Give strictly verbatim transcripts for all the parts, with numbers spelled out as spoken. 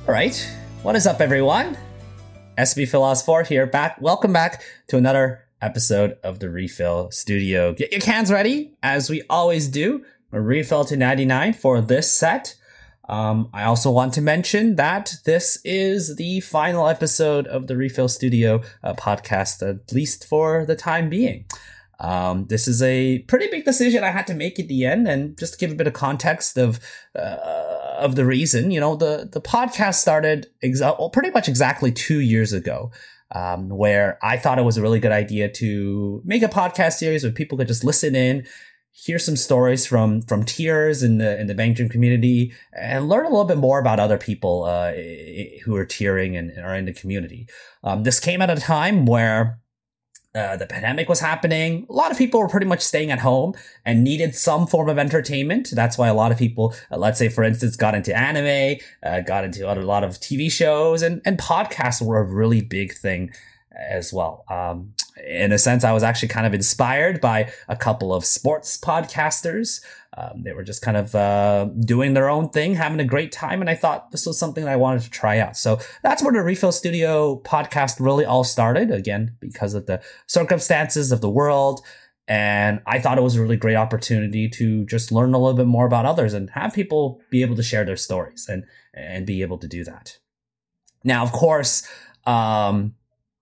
All right, what is up, everyone? S B Philos four here, back. Welcome back to another episode of the Refill Studio. Get your cans ready, as we always do. A refill to ninety-nine for this set. Um, I also want to mention that this is the final episode of the Refill Studio uh, podcast, at least for the time being. Um, this is a pretty big decision I had to make at the end, and just to give a bit of context of uh, of the reason, you know, the, the podcast started exa- well, pretty much exactly two years ago, um, where I thought it was a really good idea to make a podcast series where people could just listen in, hear some stories from from tiers in the in the Bang Dream community, and learn a little bit more about other people uh, who are tiering and, and are in the community. Um, this came at a time where Uh, the pandemic was happening. A lot of people were pretty much staying at home and needed some form of entertainment. That's why a lot of people, uh, let's say, for instance, got into anime, uh, got into a lot of T V shows, and, and podcasts were a really big thing as well. Um, in a sense, I was actually kind of inspired by a couple of sports podcasters. Um, they were just kind of uh, doing their own thing, having a great time, and I thought this was something that I wanted to try out. So that's where the Refill Studio podcast really all started, again, because of the circumstances of the world. And I thought it was a really great opportunity to just learn a little bit more about others and have people be able to share their stories and, and be able to do that. Now, of course, um,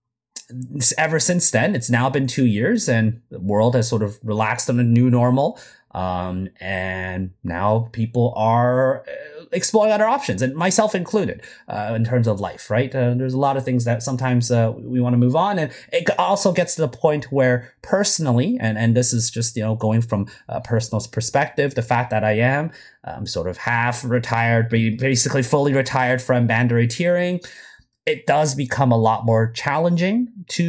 ever since then, it's now been two years and the world has sort of relaxed on a new normal. Um, and now people are exploring other options, and myself included, uh, in terms of life, right? Uh, there's a lot of things that sometimes, uh, we want to move on. And it also gets to the point where personally, and, and this is just, you know, going from a personal perspective, the fact that I am, um, sort of half retired, basically fully retired from Bandai tiering, it does become a lot more challenging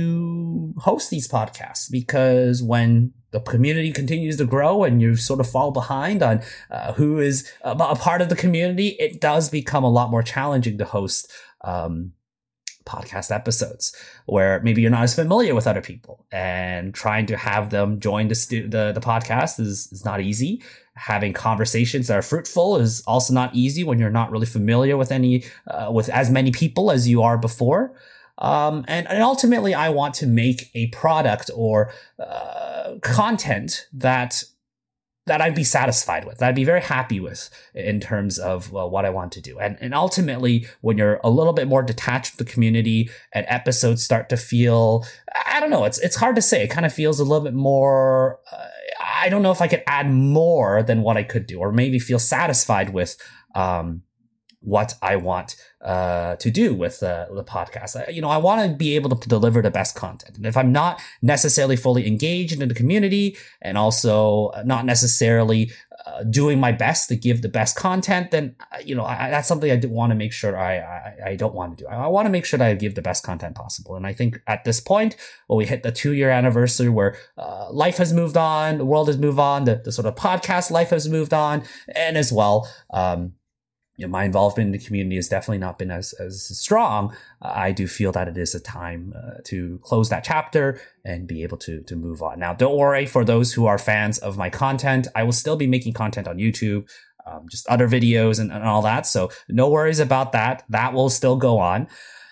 to host these podcasts, because when the community continues to grow and you sort of fall behind on uh, who is a, a part of the community, it does become a lot more challenging to host um, podcast episodes where maybe you're not as familiar with other people, and trying to have them join the stu- the, the podcast is, is not easy. Having conversations that are fruitful is also not easy when you're not really familiar with any uh, with as many people as you are before. Um, and, and ultimately, I want to make a product or uh, content that that I'd be satisfied with, that I'd be very happy with in terms of well, what I want to do. And, and ultimately, when you're a little bit more detached from the community and episodes start to feel, I don't know, it's it's hard to say. It kind of feels a little bit more, uh, I don't know if I could add more than what I could do, or maybe feel satisfied with um, what I want uh, to do with uh, the podcast. I, you know, I want to be able to deliver the best content. And if I'm not necessarily fully engaged in the community, and also not necessarily uh, doing my best to give the best content, then, you know, I, that's something I do want to make sure I, I, I don't want to do. I, I want to make sure that I give the best content possible. And I think at this point, well, we hit the two year anniversary where uh, life has moved on, the world has moved on, the, the sort of podcast life has moved on, and as well, um, you know, my involvement in the community has definitely not been as, as strong. Uh, I do feel that it is a time uh, to close that chapter and be able to, to move on. Now, don't worry, for those who are fans of my content, I will still be making content on YouTube, um, just other videos and, and all that. So no worries about that. That will still go on.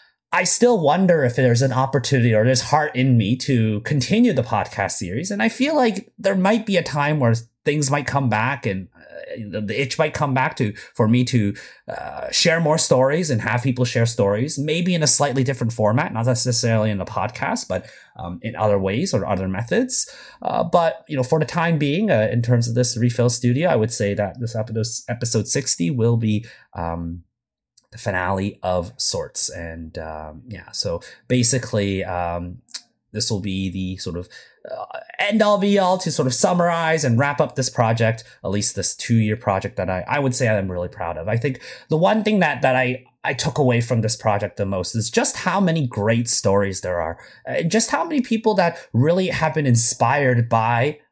I still wonder if there's an opportunity or there's heart in me to continue the podcast series. And I feel like there might be a time where things might come back and uh, the itch might come back to for me to uh, share more stories and have people share stories, maybe in a slightly different format, not necessarily in the podcast, but um, in other ways or other methods. Uh, but, you know, for the time being, uh, in terms of this Refill Studio, I would say that this episode, episode sixty will be um, the finale of sorts. And um, yeah, so basically, um, this will be the sort of uh, end all be all to sort of summarize and wrap up this project, at least this two year project that I, I would say I'm really proud of. I think the one thing that, that I, I took away from this project the most is just how many great stories there are, and just how many people that really have been inspired by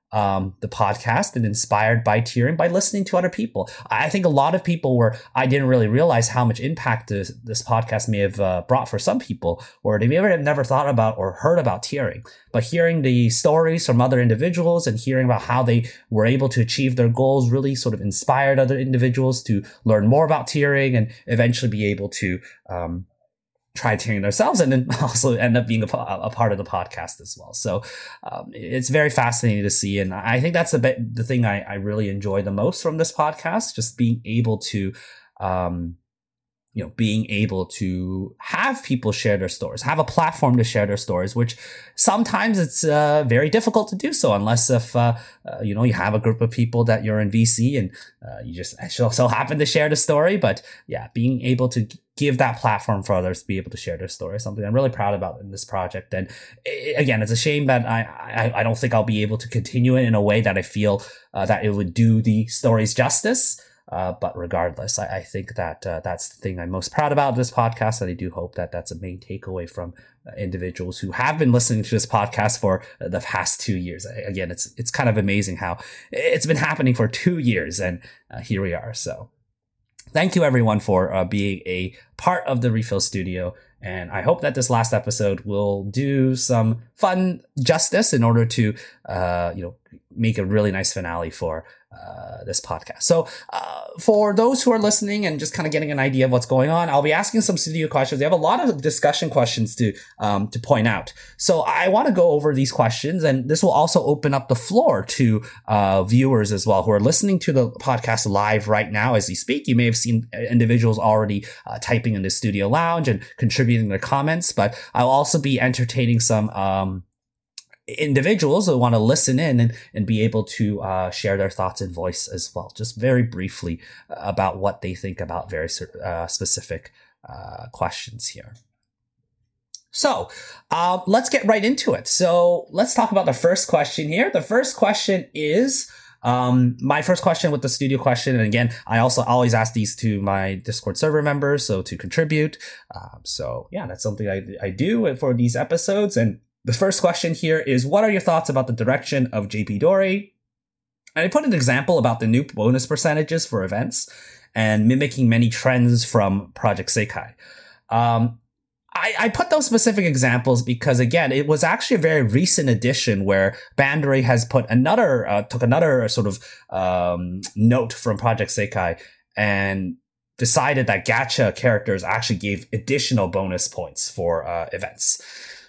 um, the podcast and inspired by tiering by listening to other people. I think a lot of people were, I didn't really realize how much impact this, this podcast may have uh, brought for some people, or they may have never thought about or heard about tiering. But hearing the stories from other individuals and hearing about how they were able to achieve their goals really sort of inspired other individuals to learn more about tiering and eventually be able to um, try tiering themselves, and then also end up being a, a part of the podcast as well. So um, it's very fascinating to see. And I think that's the, bit, the thing I, I really enjoy the most from this podcast, just being able to, um, you know, being able to have people share their stories, have a platform to share their stories, which sometimes it's uh, very difficult to do so unless if, uh, uh, you know, you have a group of people that you're in V C and uh, you just so happen to share the story. But yeah, being able to give that platform for others to be able to share their story is something I'm really proud about in this project. And it, again, it's a shame that I, I, I don't think I'll be able to continue it in a way that I feel uh, that it would do the stories justice. Uh, but regardless, I, I think that uh, that's the thing I'm most proud about this podcast. And I do hope that that's a main takeaway from uh, individuals who have been listening to this podcast for uh, the past two years. I, again, it's it's kind of amazing how it's been happening for two years. And uh, here we are. So thank you, everyone, for uh, being a part of the Refill Studio. And I hope that this last episode will do some fun justice in order to, uh, you know, make a really nice finale for uh, this podcast. So uh, for those who are listening and just kind of getting an idea of what's going on, I'll be asking some studio questions. We have a lot of discussion questions to um, to point out. So I want to go over these questions, and this will also open up the floor to uh, viewers as well who are listening to the podcast live right now as we speak. You may have seen individuals already uh, typing in the studio lounge and contributing their comments, but I'll also be entertaining some um, individuals who want to listen in and, and be able to uh, share their thoughts in voice as well, just very briefly about what they think about very uh, specific uh, questions here. So uh, let's get right into it. So let's talk about the first question here. The first question is um, my first question with the studio question. And again, I also always ask these to my Discord server members, so to contribute. Um, so yeah, that's something I, I do for these episodes. And the first question here is, what are your thoughts about the direction of J P Dory? And I put an example about the new bonus percentages for events and mimicking many trends from Project Sekai. Um, I, I put those specific examples because, again, it was actually a very recent addition where Bandai has put another, uh, took another sort of um, note from Project Sekai and decided that gacha characters actually gave additional bonus points for uh, events.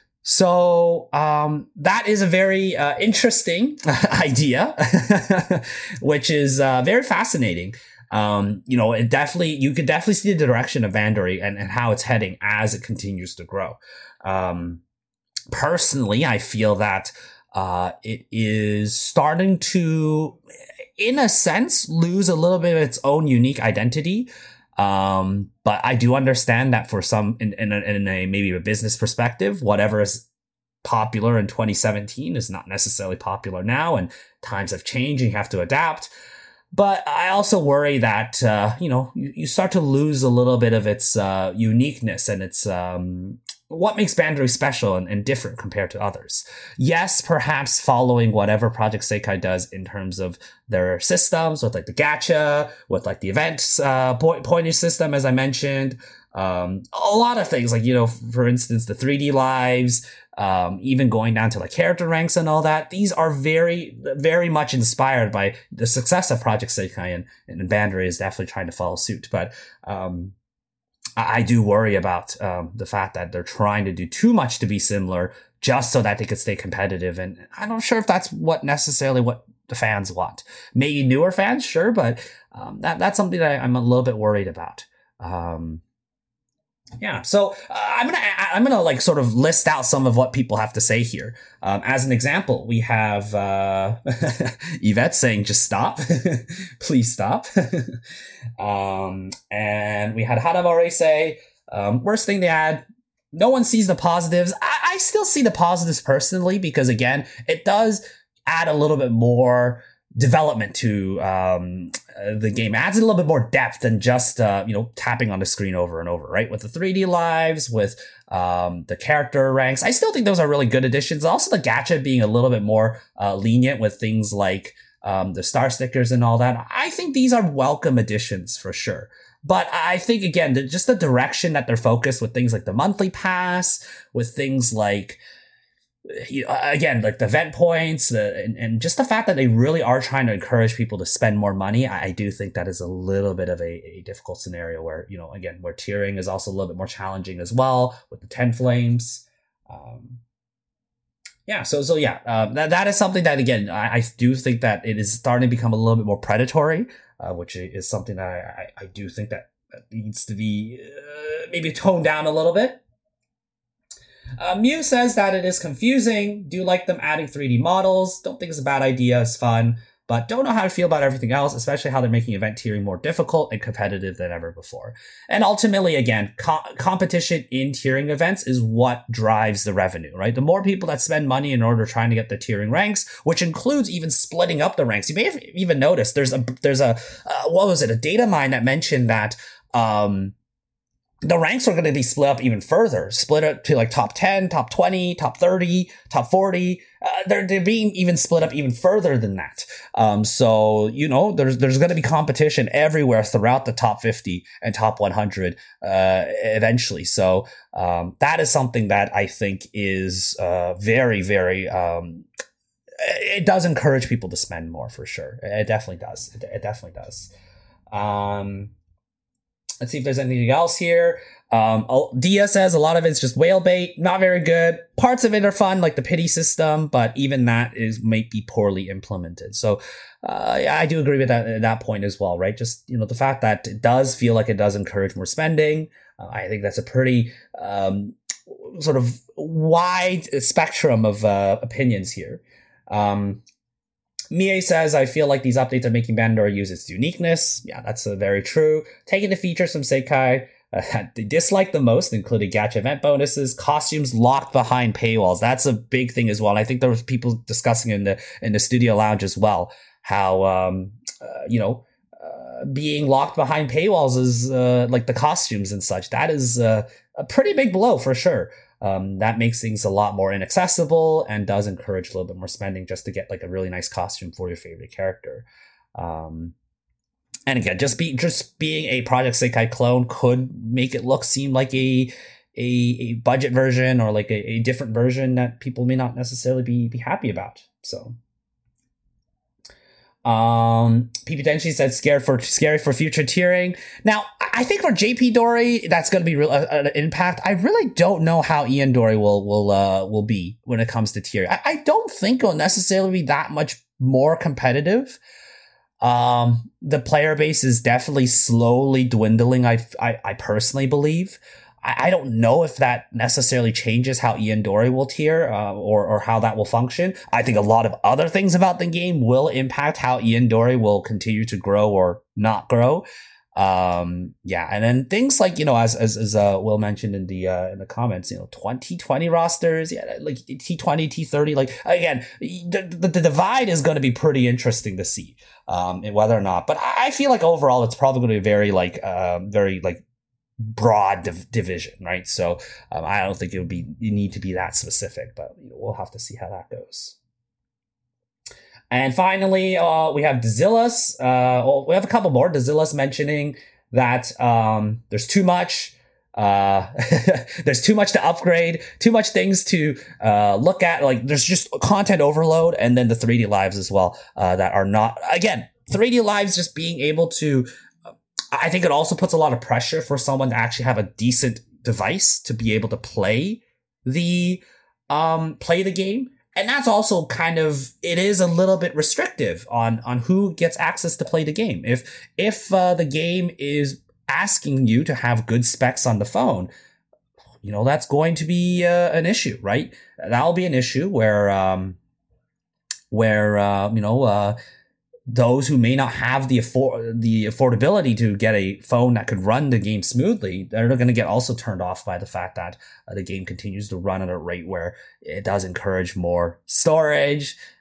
So um, that is a very uh, interesting idea, which is uh, very fascinating. Um, you know, it definitely, you could definitely see the direction of Bandai and, and how it's heading as it continues to grow. Um, personally, I feel that uh, it is starting to, in a sense, lose a little bit of its own unique identity. Um, but I do understand that for some, in, in, a, in a maybe a business perspective, whatever is popular in twenty seventeen is not necessarily popular now, and times have changed and you have to adapt. But I also worry that, uh, you know, you, you start to lose a little bit of its uh, uniqueness and its um, what makes Bandai special and, and different compared to others. Yes, perhaps following whatever Project Sekai does in terms of their systems with like the gacha, with like the events uh, point pointage system, as I mentioned. Um, a lot of things like, you know, for instance, the three D lives, um, even going down to like character ranks and all that. These are very, very much inspired by the success of Project Sekai, and, and Bandai is definitely trying to follow suit. But, um, I do worry about um, the fact that they're trying to do too much to be similar just so that they could stay competitive. And I'm not sure if that's what necessarily what the fans want. Maybe newer fans, sure, but um, that that's something that I'm a little bit worried about. Um, yeah, so uh, I'm gonna I'm gonna like sort of list out some of what people have to say here. Um, as an example, we have uh, Yvette saying, "Just stop, please stop," um, and we had Hadamori say, um, "Worst thing they add, no one sees the positives." I, I still see the positives personally because, again, it does add a little bit more development to um, uh, the game. It adds a little bit more depth than just uh, you know tapping on the screen over and over, right? With the three D lives, with um, the character ranks, I still think those are really good additions. Also, the gacha being a little bit more uh, lenient with things like um, the star stickers and all that. I think these are welcome additions for sure. But I think, again, the, just the direction that they're focused with things like the monthly pass, with things like, you know, again, like the event points, the, and, and just the fact that they really are trying to encourage people to spend more money, I, I do think that is a little bit of a, a difficult scenario where, you know, again, where tiering is also a little bit more challenging as well with the ten flames. Um, yeah, so, so yeah, uh, that, that is something that, again, I, I do think that it is starting to become a little bit more predatory. Uh, which is something that I, I, I do think that, that needs to be uh, maybe toned down a little bit. Uh, Mew says that it is confusing. Do like them adding three D models. Don't think it's a bad idea. It's fun. But don't know how to feel about everything else, especially how they're making event tiering more difficult and competitive than ever before. And ultimately, again, co- competition in tiering events is what drives the revenue, right? The more people that spend money in order trying to get the tiering ranks, which includes even splitting up the ranks. You may have even noticed there's a, there's a, uh, what was it? A data mine that mentioned that, um, the ranks are going to be split up even further, split up to like top ten, top twenty, top thirty, top forty. Uh, they're, they're being even split up even further than that. Um, so, you know, there's, there's going to be competition everywhere throughout the top fifty and top one hundred, uh, eventually. So, um, that is something that I think is, uh, very, very, um, it does encourage people to spend more for sure. It definitely does. It, it definitely does. Um, Let's see if there's anything else here. Um, Dia says a lot of it's just whale bait, not very good. Parts of it are fun, like the pity system, but even that is might be poorly implemented. So uh, I do agree with that at that point as well, right? Just, you know, the fact that it does feel like it does encourage more spending. Uh, I think that's a pretty um, sort of wide spectrum of uh, opinions here. Um, Mie says, I feel like these updates are making Bandora use its uniqueness. Yeah, that's uh, very true. Taking the features from Sekai uh, they dislike the most, including gacha event bonuses, costumes locked behind paywalls. That's a big thing as well. And I think there was people discussing in the in the studio lounge as well how um uh, you know uh, being locked behind paywalls is uh, like the costumes and such. That is uh, a pretty big blow for sure. Um, that makes things a lot more inaccessible and does encourage a little bit more spending just to get like a really nice costume for your favorite character. Um, and again, just be just being a Project Sekai clone could make it look seem like a a, a budget version or like a, a different version that people may not necessarily be be happy about. So. Um, P P Tenshi said scared for scary for future tiering. Now, I think for J P Dory, that's going to be real, uh, an impact. I really don't know how Ian Dory will will uh, will be when it comes to tiering. I, I don't think it'll necessarily be that much more competitive. Um, the player base is definitely slowly dwindling. I I, I personally believe. I don't know if that necessarily changes how Ian Dory will tier uh, or, or how that will function. I think a lot of other things about the game will impact how Ian Dory will continue to grow or not grow. Um, yeah. And then things like, you know, as, as, as, uh, Will mentioned in the, uh, in the comments, you know, twenty twenty rosters. Yeah. Like T twenty, T thirty, like again, the, the, the divide is going to be pretty interesting to see, um, and whether or not, but I feel like overall it's probably going to be very like, uh, very like, broad div- division, right? So um, I don't think it would be you need to be that specific, but you know, we'll have to see how that goes. And finally, uh, we have Dazillas. Uh, well, we have a couple more. Dazillas mentioning that um, there's too much. Uh, there's too much to upgrade, too much things to uh, look at. Like there's just content overload, and then the three D lives as well uh, that are not. Again, three D lives just being able to. I think it also puts a lot of pressure for someone to actually have a decent device to be able to play the um play the game. And that's also kind of it is a little bit restrictive on on who gets access to play the game. If if uh, the game is asking you to have good specs on the phone, you know, that's going to be uh, an issue, right? That'll be an issue where um where uh, you know uh those who may not have the afford the affordability to get a phone that could run the game smoothly, they're going to get also turned off by the fact that uh, the game continues to run at a rate where it does encourage more storage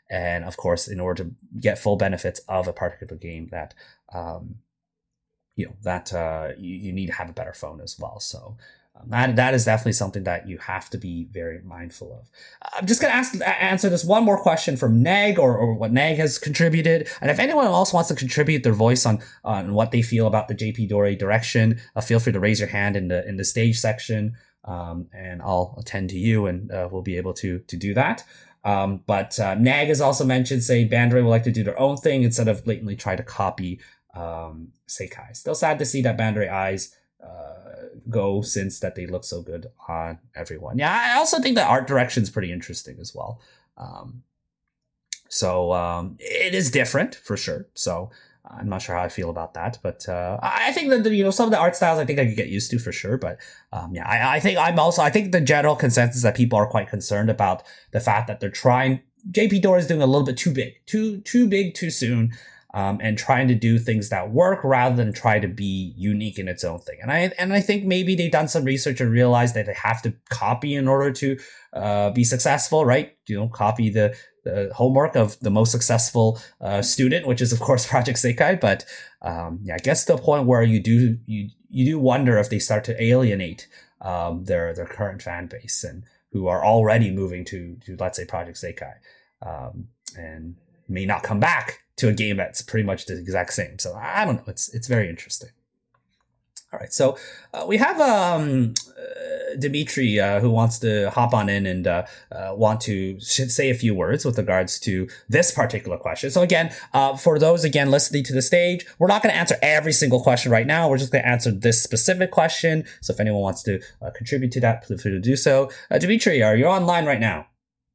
and of course, in order to get full benefits of a particular game, that um, you know that uh, you, you need to have a better phone as well. So um, that that is definitely something that you have to be very mindful of. I'm just gonna ask answer this one more question from Nag, or, or what Nag has contributed, and if anyone else wants to contribute their voice on on what they feel about the J P Dore direction, uh, feel free to raise your hand in the in the stage section, um, and I'll attend to you, and uh, we'll be able to to do that. Um, but uh, Nag has also mentioned, say, Bandai would like to do their own thing instead of blatantly try to copy um, Sekai. Still sad to see that Bandai eyes uh, go, since that they look so good on everyone. Yeah, I also think the art direction is pretty interesting as well. Um, so um, it is different for sure. So I'm not sure how I feel about that, but uh, I think that, you know, some of the art styles I think I could get used to for sure. But um, yeah, I, I think I'm also, I think the general consensus that people are quite concerned about the fact that they're trying, J P Dore is doing a little bit too big, too, too big, too soon. Um, and trying to do things that work rather than try to be unique in its own thing. And I and I think maybe they've done some research and realized that they have to copy in order to uh, be successful, right? You know, copy the, the homework of the most successful uh, student, which is of course Project Sekai. But um, yeah, I guess to a point where you do you you do wonder if they start to alienate um, their their current fan base, and who are already moving to to let's say Project Sekai, um, and may not come back to a game that's pretty much the exact same. So I don't know. It's it's very interesting. All right, so uh, we have um, uh, Dimitri uh, who wants to hop on in and uh, uh, want to say a few words with regards to this particular question. So again, uh, for those again listening to the stage, we're not going to answer every single question right now. We're just going to answer this specific question. So if anyone wants to uh, contribute to that, feel free to do so. Uh, Dimitri, are you online right now?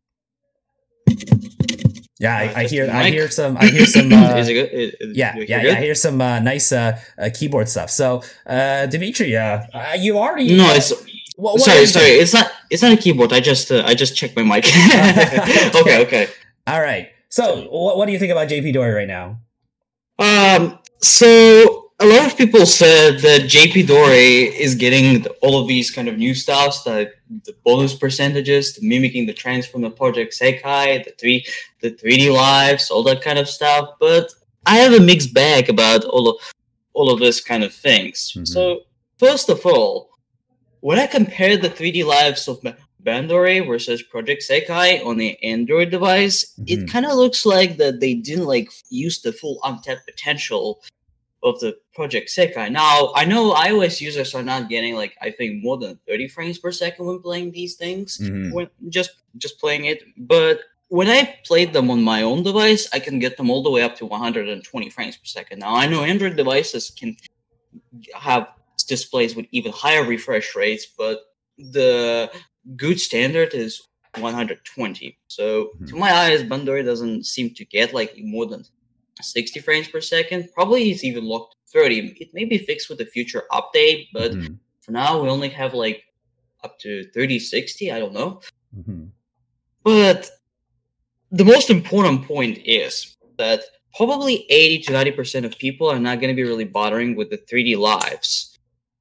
Yeah, I, I hear. I hear some. I hear some. Uh, is it good? Is, yeah, yeah, yeah. I hear some uh, nice uh, uh, keyboard stuff. So, uh, Dimitri, uh, uh, you already. No, it's. What, what sorry, sorry. It's not. It's not a keyboard. I just. Uh, I just checked my mic. okay, okay. All right. So, what, what do you think about J P Dore right now? Um. So a lot of people said that J P Dore is getting all of these kind of new stuffs, the the bonus percentages, the mimicking the trends from the Project Sekai, the three the three D lives, all that kind of stuff. But I have a mixed bag about all of all of this kind of things. Mm-hmm. So first of all, when I compare the three D lives of Bandai versus Project Sekai on the Android device, mm-hmm. it kind of looks like that they didn't like use the full untapped potential of the Project Sekai. Now, I know iOS users are not getting like I think more than thirty frames per second when playing these things, mm-hmm. when just just playing it. But when I played them on my own device, I can get them all the way up to one hundred twenty frames per second. Now, I know Android devices can have displays with even higher refresh rates, but the good standard is one hundred twenty. So, mm-hmm. to my eyes, Bandai doesn't seem to get like more than sixty frames per second. Probably it's even locked to thirty. It may be fixed with a future update, but mm-hmm. for now we only have like up to thirty sixty. I don't know. Mm-hmm. But the most important point is that probably eighty to ninety percent of people are not going to be really bothering with the three D lives.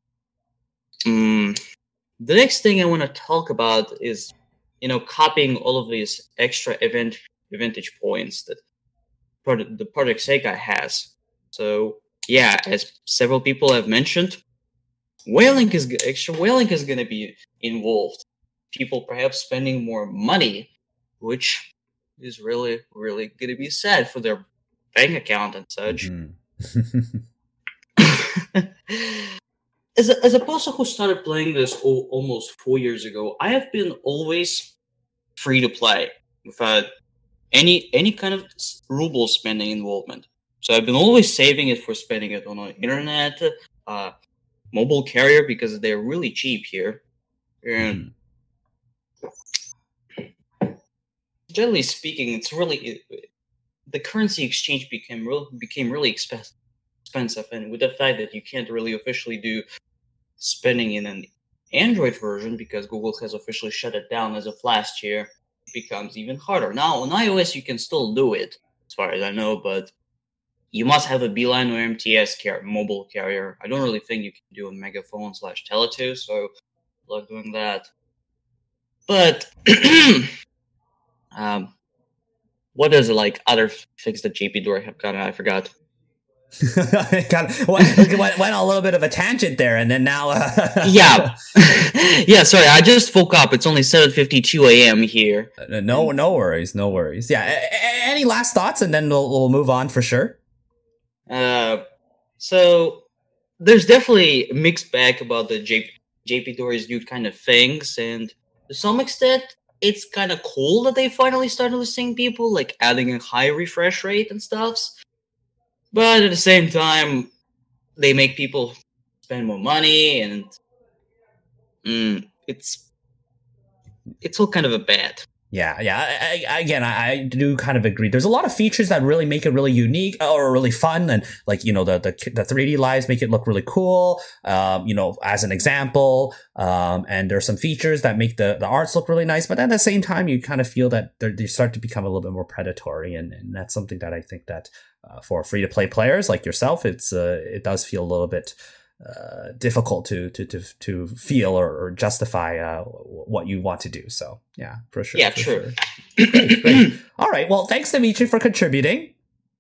Mm. The next thing I want to talk about is, you know, copying all of these extra event advantage points that the Project Sekai has. So yeah, as several people have mentioned, Whalink is extra Whalink is going to be involved. People perhaps spending more money, which is really, really going to be sad for their bank account and such. Mm-hmm. as a, as a person who started playing this o- almost four years ago, I have been always free to play without any any kind of ruble spending involvement. So I've been always saving it for spending it on an internet, uh, mobile carrier, because they're really cheap here. And mm-hmm. generally speaking, it's really it, the currency exchange became real became really expensive. Expensive, and with the fact that you can't really officially do spending in an Android version because Google has officially shut it down as of last year, it becomes even harder. Now on iOS you can still do it, as far as I know, but you must have a Beeline or M T S car- mobile carrier. I don't really think you can do a Megaphone slash Tele2, so I'm not doing that. But um, what is it like other things that J P Dory have gotten? I forgot. kind of went, went, went a little bit of a tangent there, and then now. Uh, yeah, yeah. Sorry, I just woke up. It's only seven fifty-two a.m. here. No, no worries, no worries. Yeah. A- a- any last thoughts, and then we'll we'll move on for sure. Uh, so there's definitely a mixed bag about the J- JP Dory's new kind of things, and to some extent, it's kind of cool that they finally started listening to people, like adding a high refresh rate and stuff. But at the same time, they make people spend more money, and mm, it's it's all kind of a bad. Yeah, yeah. I, I, again, I, I do kind of agree. There's a lot of features that really make it really unique or really fun, and like you know the the, the three D lives make it look really cool. Um, you know, as an example, um, and there's some features that make the, the arts look really nice. But at the same time, you kind of feel that they start to become a little bit more predatory, and, and that's something that I think that uh, for free to play players like yourself, it's uh, it does feel a little bit. Uh, difficult to to to to feel or, or justify uh, what you want to do. So yeah, for sure. Yeah, for true. Sure. Great, great. All right. Well, thanks, Dimitri, for contributing.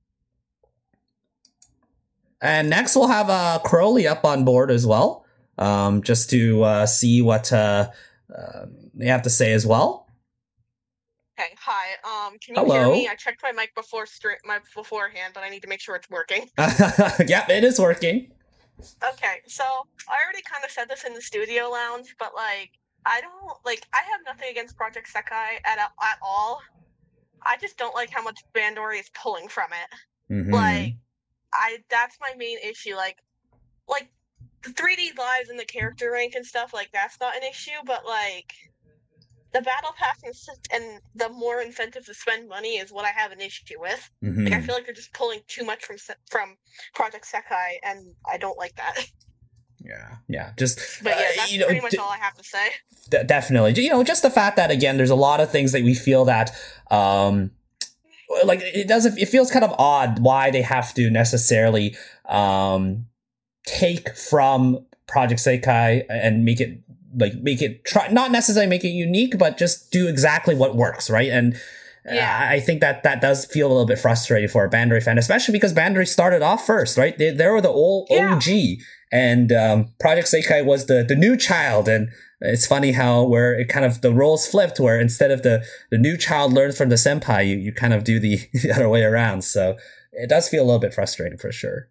And next, we'll have uh, Crowley up on board as well, um, just to uh, see what uh, uh, they have to say as well. Okay, hi. Um, can you Hello. hear me? I checked my mic before stri- my beforehand, but I need to make sure it's working. Yeah, it is working. Okay, so I already kind of said this in the studio lounge, but like I don't like I have nothing against Project Sekai at at all. I just don't like how much Bandori is pulling from it. Mm-hmm. Like I that's my main issue. Like like the three D lives and the character rank and stuff, like that's not an issue, but like the battle pass and, and the more incentive to spend money is what I have an issue with. Mm-hmm. Like I feel like they're just pulling too much from from Project Sekai, and I don't like that. Yeah, yeah, just but yeah, that's uh, you know, pretty much d- all I have to say. D- definitely, you know, just the fact that again, there's a lot of things that we feel that, um, like it doesn't. It feels kind of odd why they have to necessarily um take from Project Sekai and make it. Like make it try not necessarily make it unique, but just do exactly what works, right? And yeah. I think that that does feel a little bit frustrating for a Bandori fan, especially because Bandori started off first, right? They, they were the old yeah. O G, and um, Project Sekai was the the new child. And it's funny how where it kind of the roles flipped, where instead of the the new child learns from the senpai, you you kind of do the, the other way around. So it does feel a little bit frustrating for sure.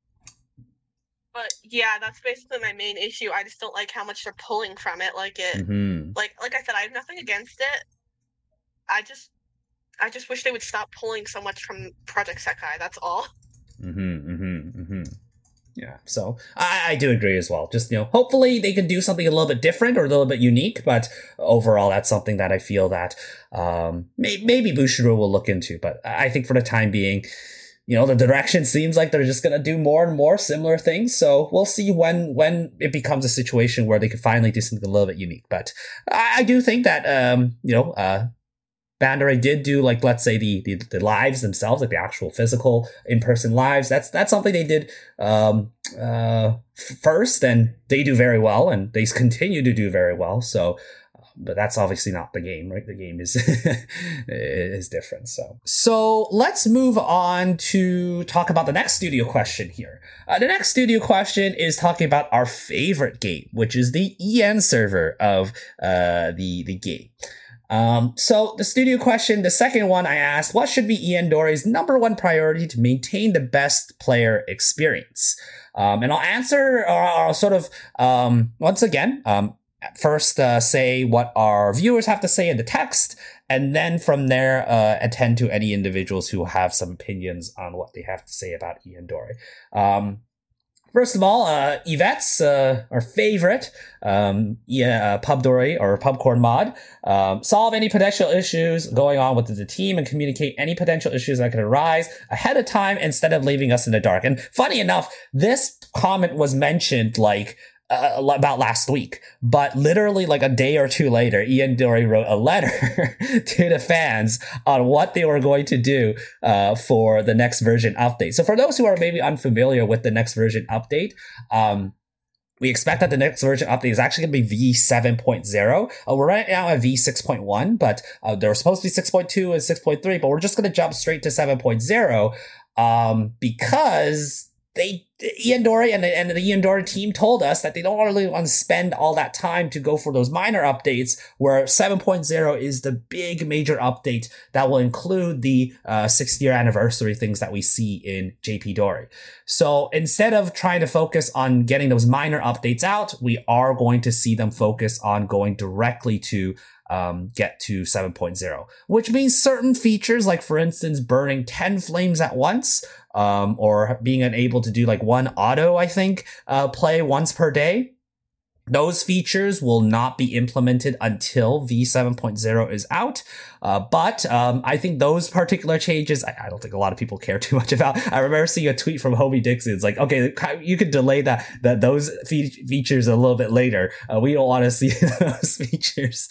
But yeah, that's basically my main issue. I just don't like how much they're pulling from it. Like it, Mm-hmm. like like I said, I have nothing against it. I just, I just wish they would stop pulling so much from Project Sekai. That's all. Mm-hmm. Mm-hmm. Mm-hmm. Yeah. So I, I do agree as well. Just you know, hopefully they can do something a little bit different or a little bit unique. But overall, that's something that I feel that um, may, maybe Bushiroad will look into. But I think for the time being. You know, the direction seems like they're just going to do more and more similar things. So we'll see when when it becomes a situation where they can finally do something a little bit unique. But I, I do think that, um, you know, uh, Bandori did do, like, let's say, the, the the lives themselves, like the actual physical in-person lives. That's that's something they did um, uh, first, and they do very well, and they continue to do very well. So... But that's obviously not the game, right? The game is is different. So, so let's move on to talk about the next studio question here. Uh, the next studio question is talking about our favorite game, which is the E N server of uh, the the game. Um, so the studio question, the second one I asked, what should be E N Dori's number one priority to maintain the best player experience? Um, and I'll answer, or I'll sort of um, once again. Um, First, uh, say what our viewers have to say in the text, and then from there, uh, attend to any individuals who have some opinions on what they have to say about E N Dori. Um, first of all, uh, Yvette's, uh, our favorite, um, yeah, uh, Pubdory or Pubcorn mod, um, solve any potential issues going on with the team and communicate any potential issues that could arise ahead of time instead of leaving us in the dark. And funny enough, this comment was mentioned like, Uh, about last week, but literally like a day or two later, E N Dori wrote a letter to the fans on what they were going to do uh, for the next version update. So for those who are maybe unfamiliar with the next version update, um, we expect that the next version update is actually going to be V seven point oh. Uh, we're right now at V six point one, but uh, there was supposed to be six point two and six point three, but we're just going to jump straight to seven point oh um, because they Ian Dory and the, and the Ian Dory team told us that they don't really want to spend all that time to go for those minor updates, where seven point oh is the big major update that will include the uh, sixth year anniversary things that we see in J P Dory. So instead of trying to focus on getting those minor updates out, we are going to see them focus on going directly to um, get to seven point oh, which means certain features, like for instance, burning ten flames at once, um, or being unable to do like one auto, I think, uh, play once per day. Those features will not be implemented until V seven point oh is out. Uh, but um, I think those particular changes, I, I don't think a lot of people care too much about. I remember seeing a tweet from Hobie Dixon. It's like, okay, you could delay that, that those fe- features a little bit later. Uh, we don't want to see those features.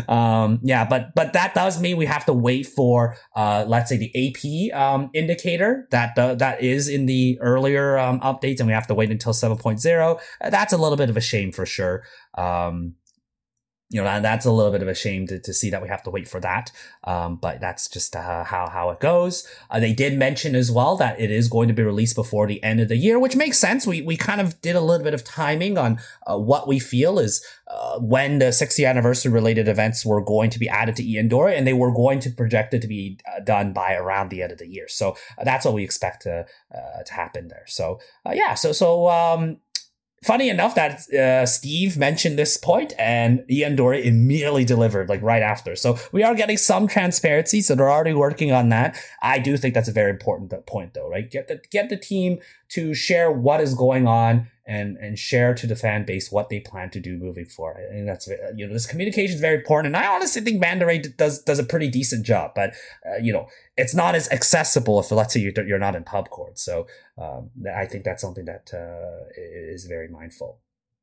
Um, yeah, but but that does mean we have to wait for, uh, let's say, the A P um, indicator that uh, that is in the earlier um, updates, and we have to wait until seven point oh. Uh, that's a little bit of a shame for sure. Sure. Um, you know, and that's a little bit of a shame to, to see that we have to wait for that. Um, but that's just uh, how, how it goes. Uh, they did mention as well that it is going to be released before the end of the year, which makes sense. We, we kind of did a little bit of timing on uh, what we feel is uh, when the sixtieth anniversary related events were going to be added to Ian Dory, and they were going to project it to be uh, done by around the end of the year. So uh, that's what we expect to, uh, to happen there. So uh, yeah, so, so, um, funny enough that uh, Steve mentioned this point and Ian Dory immediately delivered like right after. So we are getting some transparency. So they're already working on that. I do think that's a very important point though, right? Get the, get the team to share what is going on and, and share to the fan base what they plan to do moving forward. And that's, you know, this communication is very important. And I honestly think Mandarin does, does a pretty decent job, but uh, you know, it's not as accessible if, let's say, you're, you're not in PubCord. So um, I think that's something that uh, is very mindful.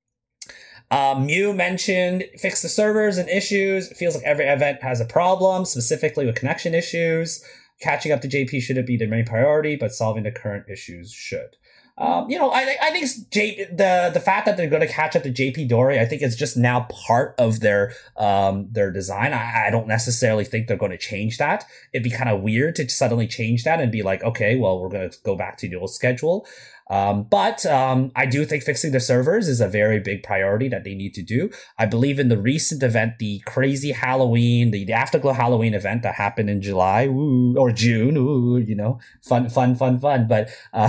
Um, Mew mentioned fix the servers and issues. It feels like every event has a problem, specifically with connection issues. Catching up to J P shouldn't be the main priority, but solving the current issues should. Um, you know, I I think J, the the fact that they're going to catch up to J P Dory, I think it's just now part of their um their design. I, I don't necessarily think they're going to change that. It'd be kind of weird to suddenly change that and be like, okay, well, we're going to go back to the old schedule. Um, but um, I do think fixing the servers is a very big priority that they need to do. I believe in the recent event, the crazy Halloween, the, the Afterglow Halloween event that happened in July, ooh, or June, ooh, you know, fun, fun, fun, fun. But uh,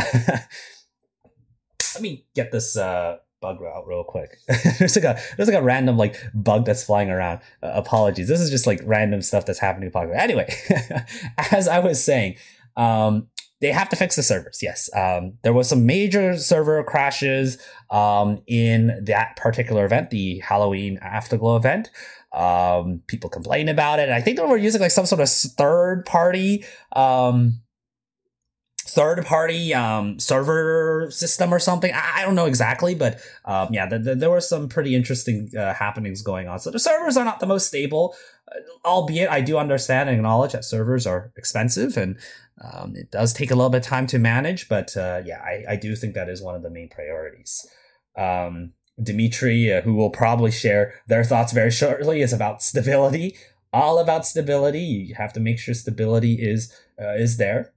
let me get this uh, bug out real quick. there's like a there's like a random like bug that's flying around. Uh, apologies. This is just like random stuff that's happening in Pokemon. Anyway, as I was saying, um, they have to fix the servers. Yes. Um, there was some major server crashes um, in that particular event, the Halloween Afterglow event. Um, people complained about it. I think they were using like some sort of third party um, third party um, server system or something. I, I don't know exactly, but um, yeah, the, the, there were some pretty interesting uh, happenings going on. So the servers are not the most stable, uh, albeit I do understand and acknowledge that servers are expensive and um, it does take a little bit of time to manage. But uh, yeah, I, I do think that is one of the main priorities. Um, Dimitri, uh, who will probably share their thoughts very shortly, is about stability. All about stability. You have to make sure stability is uh, is there.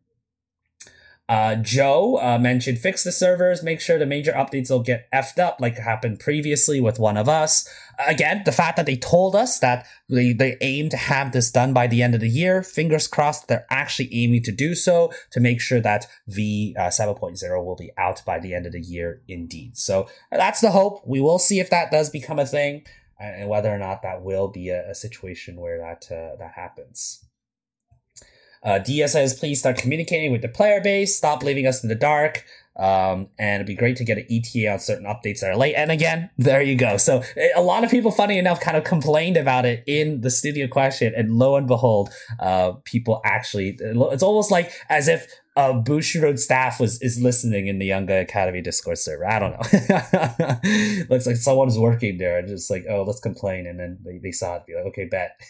Uh, Joe uh, mentioned fix the servers, make sure the major updates will get effed up like happened previously with One of Us. Again, the fact that they told us that they, they aim to have this done by the end of the year, fingers crossed they're actually aiming to do so to make sure that V seven point oh will be out by the end of the year indeed. So that's the hope. We will see if that does become a thing and whether or not that will be a, a situation where that uh, that happens. Uh, Dia says, please start communicating with the player base. Stop leaving us in the dark. Um, and it'd be great to get an E T A on certain updates that are late. And again, there you go. So a lot of people, funny enough, kind of complained about it in the studio question. And lo and behold, uh, people actually, it's almost like as if uh, Bushiroad staff was is listening in the Younger Academy Discord server. I don't know. Looks like someone's working there and just like, oh, let's complain. And then they, they saw it, be like, okay, bet.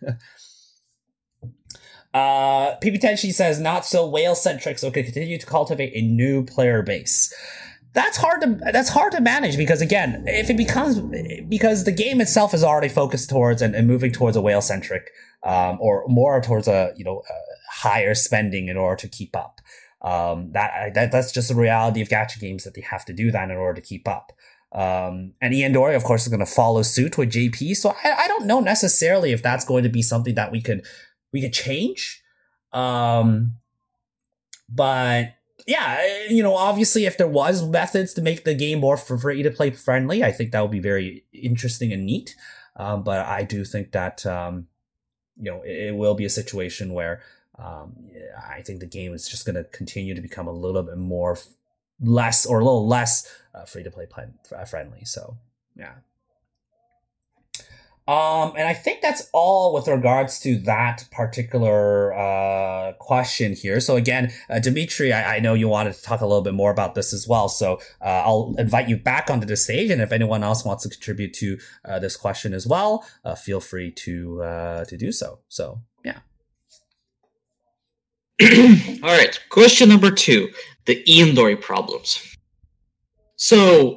Uh, P P Tenshi says, not so whale-centric, so can continue to cultivate a new player base. that's hard to that's hard to manage because again, if it becomes because the game itself is already focused towards and, and moving towards a whale centric um, or more towards a you know a higher spending in order to keep up. Um, that that that's just the reality of gacha games that they have to do that in order to keep up. Um, and Ian Dory, of course, is going to follow suit with J P. So I, I don't know necessarily if that's going to be something that we could we could change. Um, but yeah, you know, obviously, if there was methods to make the game more free to play friendly, I think that would be very interesting and neat. Um, but I do think that um, you know it, it will be a situation where um, I think the game is just going to continue to become a little bit more f- less or a little less uh, free to play friendly. So yeah. Um, and I think that's all with regards to that particular uh, question here. So again, uh, Dimitri, I, I know you wanted to talk a little bit more about this as well. So uh, I'll invite you back onto the stage. And if anyone else wants to contribute to uh, this question as well, uh, feel free to uh, to do so. So, yeah. All right. Question number two, the Ian Dory problems. So...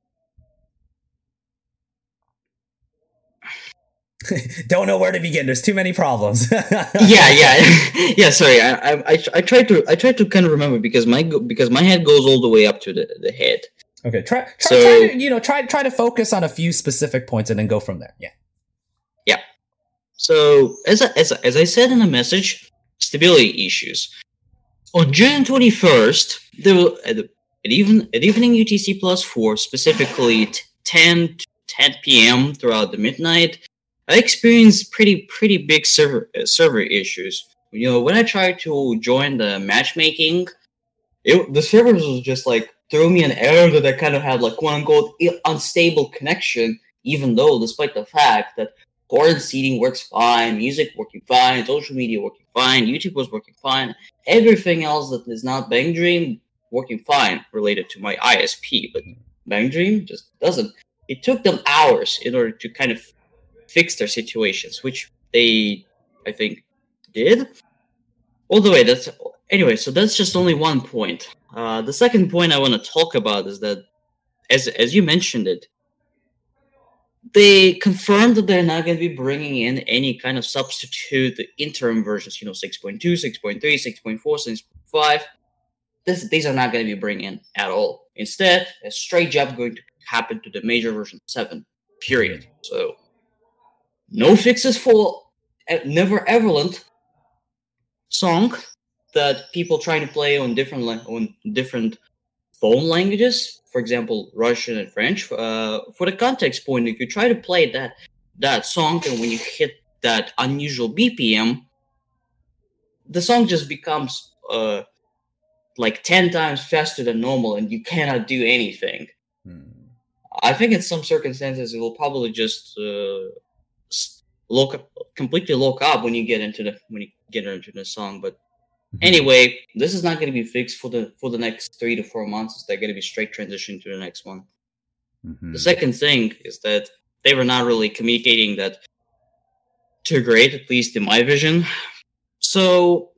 Don't know where to begin. There's too many problems. yeah, yeah, yeah. Sorry, I, I, I tried to, I tried to kind of remember because my, because my head goes all the way up to the, the head. Okay, try, try, so, try to, you know, try, try to focus on a few specific points and then go from there. Yeah, yeah. So as I, as as I said in the message, stability issues. On June twenty-first, there were at, at even at evening U T C plus four, specifically ten p.m. throughout the midnight. I experienced pretty pretty big server uh, server issues. You know, when I tried to join the matchmaking, it, the servers was just like threw me an error that I kind of had like quote unquote unstable connection. Even though, despite the fact that torrent seeding works fine, music working fine, social media working fine, YouTube was working fine, everything else that is not Bang Dream working fine related to my I S P, but Bang Dream just doesn't. It took them hours in order to kind of fix their situations, which they, I think, did. All the way, that's... Anyway, so that's just only one point. Uh, the second point I want to talk about is that, as as you mentioned it, they confirmed that they're not going to be bringing in any kind of substitute the interim versions, you know, six point two, six point three, six point four, six point five. This, these are not going to be bringing in at all. Instead, a straight jump going to happen to the major version seven, period. So... no fixes for Never Everland song that people trying to play on different on different phone languages, for example, Russian and French. Uh, for the context point, if you try to play that that song and when you hit that unusual B P M, the song just becomes uh, like ten times faster than normal, and you cannot do anything. Hmm. I think in some circumstances it will probably just uh, lock up, completely lock up when you get into the when you get into the song. But mm-hmm. Anyway, this is not going to be fixed for the for the next three to four months. They're going to be straight transition to the next one. Mm-hmm. The second thing is that they were not really communicating that too great, at least in my vision. So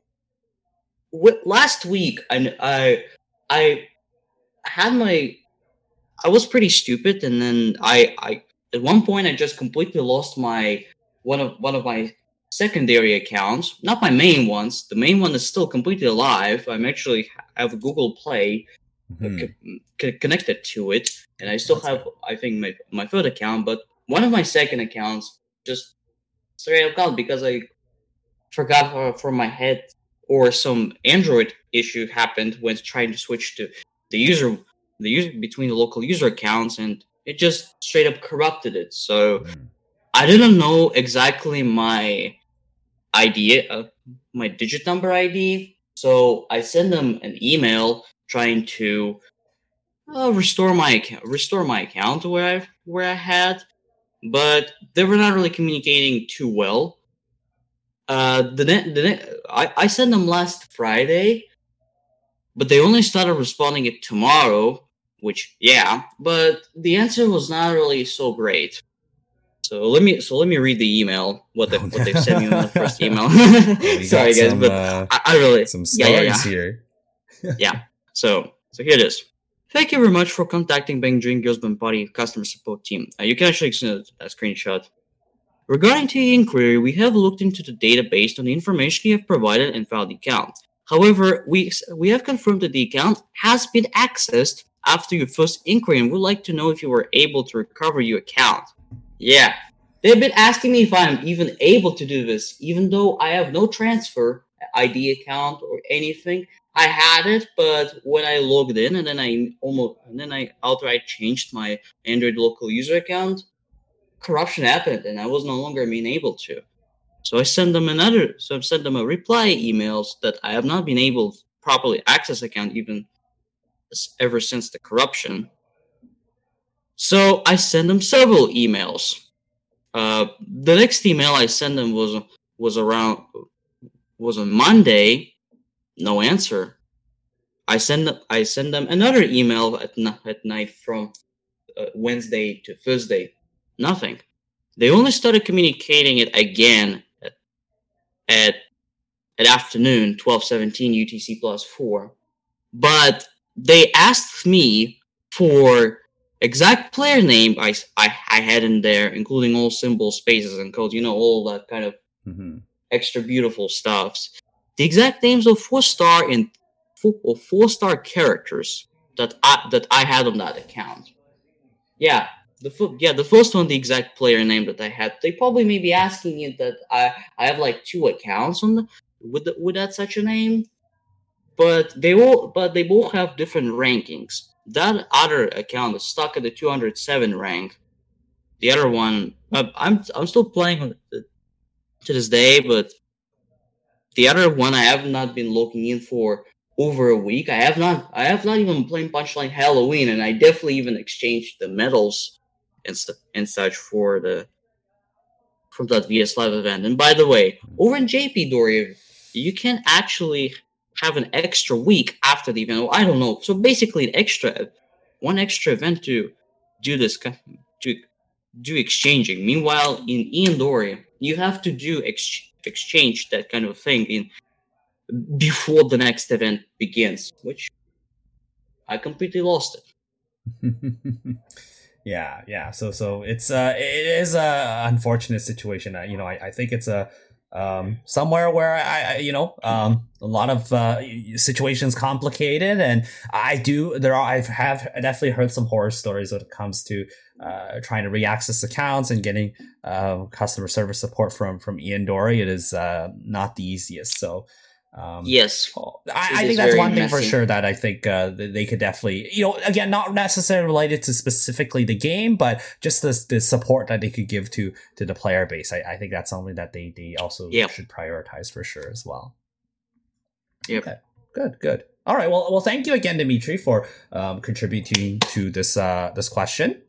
w- last week, I I I had my I was pretty stupid, and then I I at one point I just completely lost my one of one of my secondary accounts, not my main ones. The main one is still completely alive. I'm actually have Google Play mm-hmm. co- co- connected to it, and I still That's have, cool. I think, my my third account. But one of my second accounts just straight up gone because I forgot uh, from my head, or some Android issue happened when trying to switch to the user the user between the local user accounts, and it just straight up corrupted it. So. Mm. I didn't know exactly my I D, uh, my digit number I D, so I sent them an email trying to uh, restore my account, restore my account where I where I had, but they were not really communicating too well. Uh, the ne- the ne- I I sent them last Friday, but they only started responding it tomorrow. Which yeah, but the answer was not really so great. So let me so let me read the email. What they what they sent me in the first email. Sorry guys, some, but uh, I, I really some stories yeah, yeah, yeah. here. yeah. So so here it is. Thank you very much for contacting Bang Dream Girls Bang Party customer support team. Uh, you can actually send a screenshot. Regarding to the inquiry, we have looked into the data based on the information you have provided and found the account. However, we we have confirmed that the account has been accessed after your first inquiry and would like to know if you were able to recover your account. Yeah, they've been asking me if I'm even able to do this, even though I have no transfer I D account or anything. I had it, but when I logged in and then I almost and then I outright changed my Android local user account, corruption happened and I was no longer being able to. So I sent them another. So I sent them a reply emails that I have not been able to properly access account even ever since the corruption. So I sent them several emails. Uh, the next email I sent them was was around was on Monday. No answer. I send them. I send them another email at at night from uh, Wednesday to Thursday. Nothing. They only started communicating it again at at, at afternoon, twelve seventeen U T C plus four. But they asked me for exact player name I, I, I had in there, including all symbols, spaces, and codes, you know, all that kind of mm-hmm. extra beautiful stuffs. The exact names of four star and four, or four star characters that I that I had on that account. Yeah, the yeah the first one, the exact player name that I had. They probably may be asking me that I I have like two accounts on the, with the, with that such a name, but they all but they both have different rankings. That other account is stuck at the two hundred seven rank. The other one, I'm I'm still playing on it to this day, but the other one I have not been logging in for over a week. I have not I have not even played Punchline Halloween, and I definitely even exchanged the medals and st- and such for the from that V S Live event. And by the way, over in J P Dory, you can actually have an extra week after the event. Well, I don't know. So basically, an extra one extra event to do this to do exchanging. Meanwhile, in Ian Dory, you have to do ex- exchange that kind of thing in before the next event begins, which I completely lost it. yeah, yeah. So, so it's uh, it is a unfortunate situation. Uh, you know, I, I think it's a um somewhere where I, I you know um a lot of uh situations complicated, and I do there are I have definitely heard some horror stories when it comes to uh trying to reaccess accounts and getting uh customer service support from from Ian Dory. It is uh not the easiest. So um yes I, I think that's one thing messy. For sure that I think uh they could definitely, you know, again, not necessarily related to specifically the game, but just the, the support that they could give to to the player base. I, I think that's something that they they also yep. should prioritize for sure as well. Yep. Okay, good, good. All right, well, well, thank you again, Dimitri, for um, contributing to this uh, this question.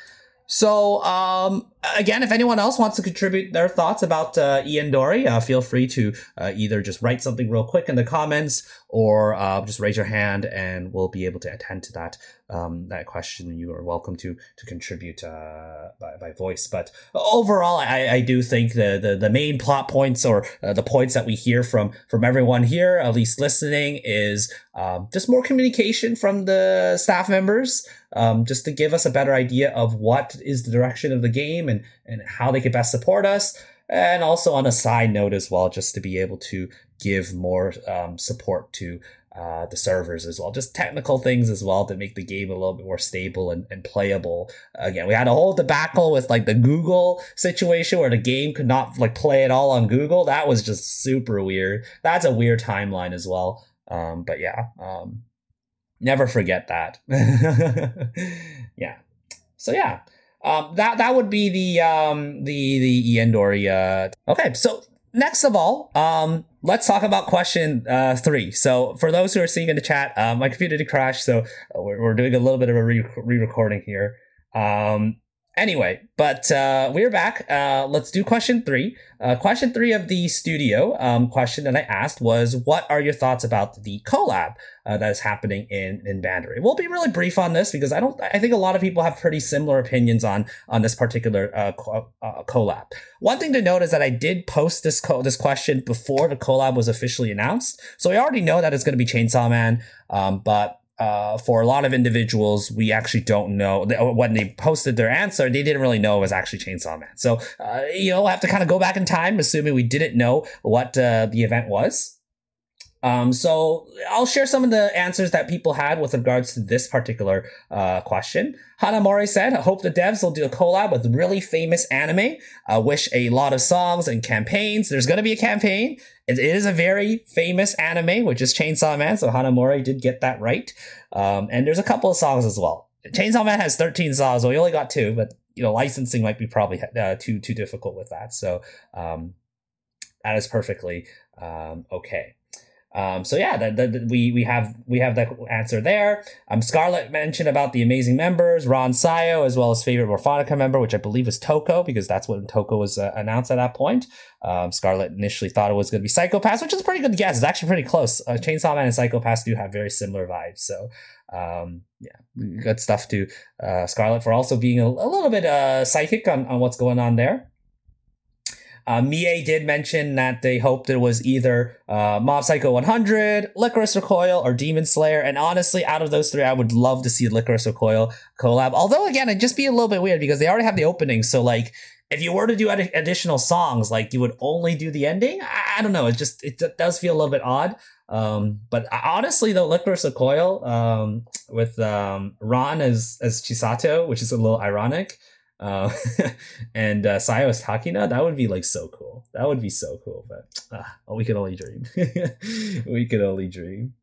So, um, again, if anyone else wants to contribute their thoughts about uh, Ian Dory, uh, feel free to uh, either just write something real quick in the comments, or uh, just raise your hand, and we'll be able to attend to that um, that question. You are welcome to to contribute uh, by, by voice. But overall, I, I do think the, the the main plot points, or uh, the points that we hear from from everyone here, at least listening, is um, just more communication from the staff members. Um, just to give us a better idea of what is the direction of the game and, and how they could best support us. And also on a side note as well, just to be able to give more um, support to uh, the servers as well. Just technical things as well to make the game a little bit more stable and, and playable. Again, we had a whole debacle with like the Google situation where the game could not like play at all on Google. That was just super weird. That's a weird timeline as well. Um, but yeah, um, never forget that. yeah. So yeah, um, that that would be the um, the the Ian Dory. Uh... Okay, so next of all, um, let's talk about question uh, three. So for those who are seeing in the chat, uh, my computer did crash, so we're, we're doing a little bit of a re- re-recording here. Um, Anyway, but uh, we're back. Uh, let's do question three. Uh, question three of the studio um, question that I asked was, what are your thoughts about the collab uh, that is happening in, in Bandery? We'll be really brief on this because I don't. I think a lot of people have pretty similar opinions on on this particular uh, co- uh, collab. One thing to note is that I did post this co- this question before the collab was officially announced, so I already know that it's going to be Chainsaw Man. Um, but uh, for a lot of individuals, we actually don't know. When they posted their answer, they didn't really know it was actually Chainsaw Man. So, uh, you know, we'll have to kind of go back in time, assuming we didn't know what uh, the event was. Um, so I'll share some of the answers that people had with regards to this particular uh, question. Hanamori said, I hope the devs will do a collab with really famous anime. I wish a lot of songs and campaigns. There's going to be a campaign. It is a very famous anime, which is Chainsaw Man. So Hanamori did get that right. Um, and there's a couple of songs as well. Chainsaw Man has thirteen songs. Well, we only got two, but you know, licensing might be probably uh, too, too difficult with that. So um, that is perfectly um, okay. Um, so yeah, that, that, we we have we have that answer there. Um, Scarlett mentioned about the amazing members, Ron Sayo, as well as favorite Morphonica member, which I believe is Toko, because that's what Toko was uh, announced at that point. Um, Scarlett initially thought it was going to be Psycho-Pass, which is a pretty good guess. It's actually pretty close. Uh, Chainsaw Man and Psycho-Pass do have very similar vibes. So um, yeah, good stuff to uh, Scarlett for also being a, a little bit uh, psychic on, on what's going on there. Uh, Mie did mention that they hoped it was either uh, Mob Psycho one hundred, Licorice Recoil, or Demon Slayer. And honestly, out of those three, I would love to see Licorice Recoil collab. Although, again, it'd just be a little bit weird because they already have the opening. So, like, if you were to do ad- additional songs, like, you would only do the ending? I, I don't know. It just it d- does feel a little bit odd. Um, but honestly, though, Licorice Recoil um, with um, Ron as, as Chisato, which is a little ironic. Uh, and uh, Sayo as Takina, that would be like so cool. That would be so cool, but uh, oh, we can only dream. We can only dream.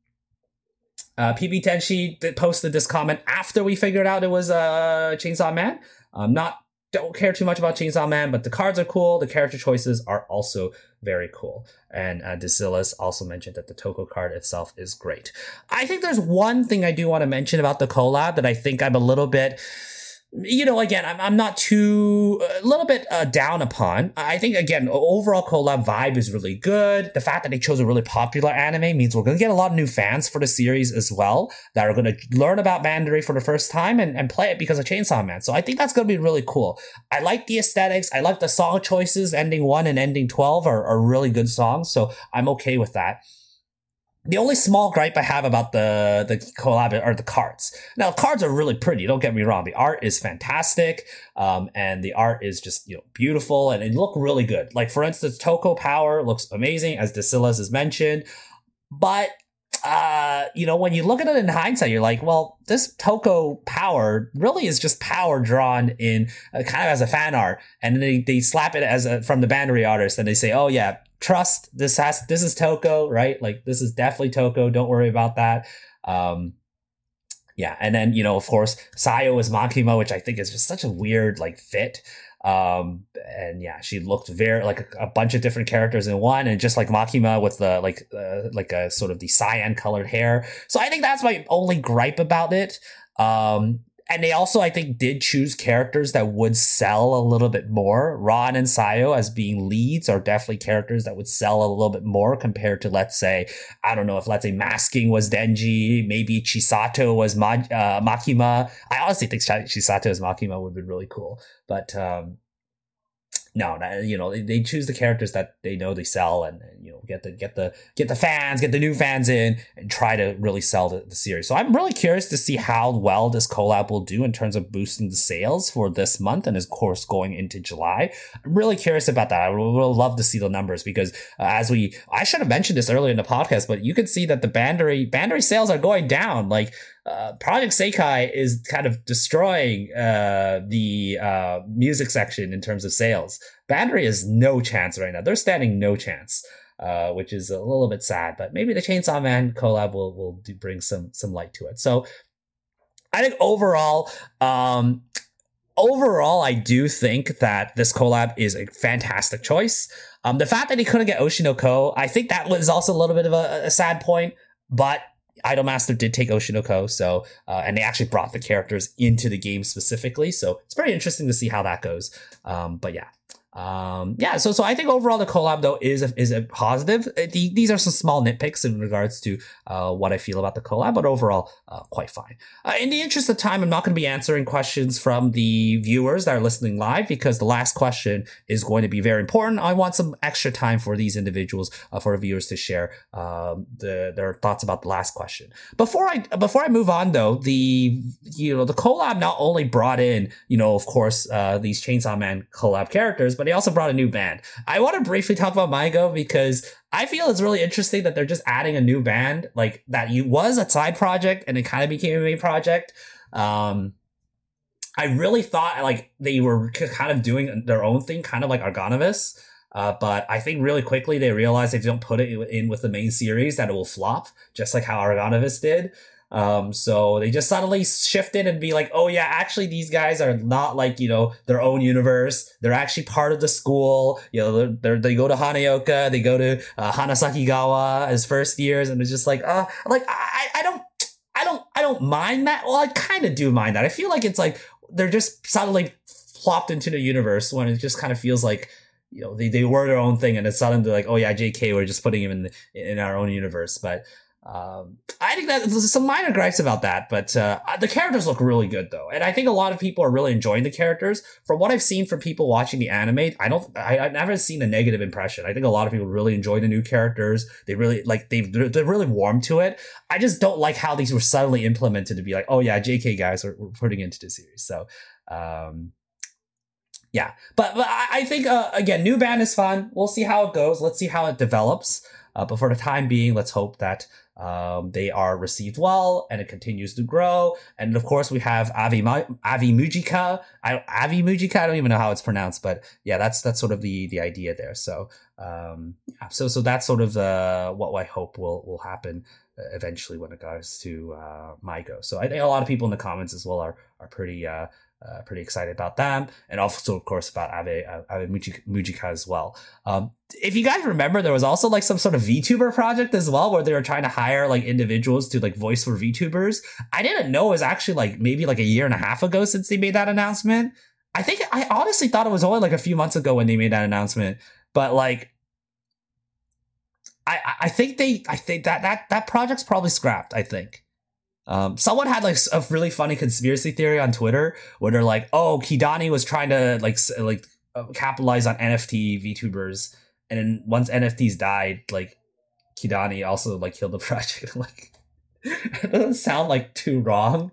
Uh, P B Tenshi posted this comment after we figured out it was uh, Chainsaw Man. Um, not don't care too much about Chainsaw Man, but the cards are cool. The character choices are also very cool. And uh, Desilis also mentioned that the Toko card itself is great. I think there's one thing I do want to mention about the collab that I think I'm a little bit... You know, again, I'm I'm not too a little bit uh, down upon. I think again, overall collab vibe is really good. The fact that they chose a really popular anime means we're going to get a lot of new fans for the series as well that are going to learn about Bandai for the first time and, and play it because of Chainsaw Man. So I think that's going to be really cool. I like the aesthetics. I like the song choices. Ending one and ending twelve are, are really good songs. So I'm okay with that. The only small gripe I have about the, the collab are the cards. Now, the cards are really pretty. Don't get me wrong. The art is fantastic. Um, and the art is just, you know, beautiful and it look really good. Like, for instance, Toko Power looks amazing, as Desilis has mentioned. But, uh, you know, when you look at it in hindsight, you're like, well, this Toko Power really is just power drawn in uh, kind of as a fan art. And then they, they slap it as a, from the Bandai artist and they say, oh, yeah, trust this has this is Toko, right? Like, this is definitely Toko. Don't worry about that. Um, yeah, and then, you know, of course, Sayo is Makima, which I think is just such a weird like fit. Um, and yeah, she looked very like a, a bunch of different characters in one, and just like Makima with the like uh, like a sort of the cyan colored hair. So I think that's my only gripe about it. Um, And they also, I think, did choose characters that would sell a little bit more. Ron and Sayo as being leads are definitely characters that would sell a little bit more compared to, let's say, I don't know, if let's say Masking was Denji, maybe Chisato was Ma- uh, Makima. I honestly think Chisato as Makima would be really cool. But um, no, you know, they, they choose the characters that they know they sell, and, and you know, get the get the get the fans, get the new fans in, and try to really sell the, the series. So I'm really curious to see how well this collab will do in terms of boosting the sales for this month, and of course going into July. I'm really curious about that. I would really love to see the numbers because uh, as we, I should have mentioned this earlier in the podcast, but you can see that the Bandai Bandai sales are going down. Like, Uh, Project Sekai is kind of destroying uh, the uh, music section in terms of sales. Bandai has no chance right now. They're standing no chance, uh, which is a little bit sad. But maybe the Chainsaw Man collab will will do bring some some light to it. So I think overall, um, overall, I do think that this collab is a fantastic choice. Um, the fact that he couldn't get Oshinoko, I think that was also a little bit of a, a sad point, but Idolmaster did take Oshinoko, so uh, and they actually brought the characters into the game specifically, so it's very interesting to see how that goes. Um, but yeah, Um, yeah, so so I think overall the collab though is a, is a positive. Uh, the, these are some small nitpicks in regards to uh, what I feel about the collab, but overall uh, quite fine. Uh, in the interest of time, I'm not going to be answering questions from the viewers that are listening live because the last question is going to be very important. I want some extra time for these individuals, uh, for the viewers to share um, the, their thoughts about the last question. Before I before I move on though, the you know the collab not only brought in you know of course uh, these Chainsaw Man collab characters, but he also brought a new band. I want to briefly talk about Maigo because I feel it's really interesting that they're just adding a new band, like that you was a side project and it kind of became a main project. Um, I really thought like they were kind of doing their own thing, kind of like Argonavis. Uh, but I think really quickly they realized if they don't put it in with the main series that it will flop, just like how Argonavis did. Um, so they just suddenly shifted and be like, oh yeah, actually these guys are not like, you know, their own universe. They're actually part of the school. You know, they're, they're, they go to Hanaoka, they go to uh, Hanasakigawa as first years. And it's just like, uh, like, I, I don't, I don't, I don't mind that. Well, I kind of do mind that. I feel like it's like, they're just suddenly plopped into the universe when it just kind of feels like, you know, they, they were their own thing and it's suddenly like, oh yeah, J K, we're just putting him in the, in our own universe. But, Um, I think that there's some minor gripes about that, but uh, the characters look really good though, and I think a lot of people are really enjoying the characters. From what I've seen from people watching the anime, I don't, I, I've never seen a negative impression. I think a lot of people really enjoy the new characters. They really like they they're, they're really warm to it. I just don't like how these were suddenly implemented to be like, oh yeah, J K guys, we're, we're putting into the series. So, um, yeah, but but I, I think uh, again, new band is fun. We'll see how it goes. Let's see how it develops. Uh, but for the time being, let's hope that um, they are received well and it continues to grow. And of course, we have Avi Ma- Avi Mujika. I, Avi Mujika. I don't even know how it's pronounced, but yeah, that's that's sort of the the idea there. So um, yeah, so so that's sort of uh, what I hope will will happen eventually when it goes to uh, Maigo. So I think a lot of people in the comments as well are are pretty. Uh, Uh, pretty excited about them, and also of course about Abe, uh, Abe Mujika, Mujika as well. Um, if you guys remember, there was also like some sort of VTuber project as well, where they were trying to hire like individuals to like voice for VTubers. I didn't know it was actually like maybe like a year and a half ago since they made that announcement. I think I honestly thought it was only like a few months ago when they made that announcement, but like I I think they I think that that that project's probably scrapped. I think. Um, someone had like a really funny conspiracy theory on Twitter where they're like, "Oh, Kidani was trying to like like uh, capitalize on N F T VTubers, and then once N F Ts died, like Kidani also like killed the project." Like, it doesn't sound like too wrong.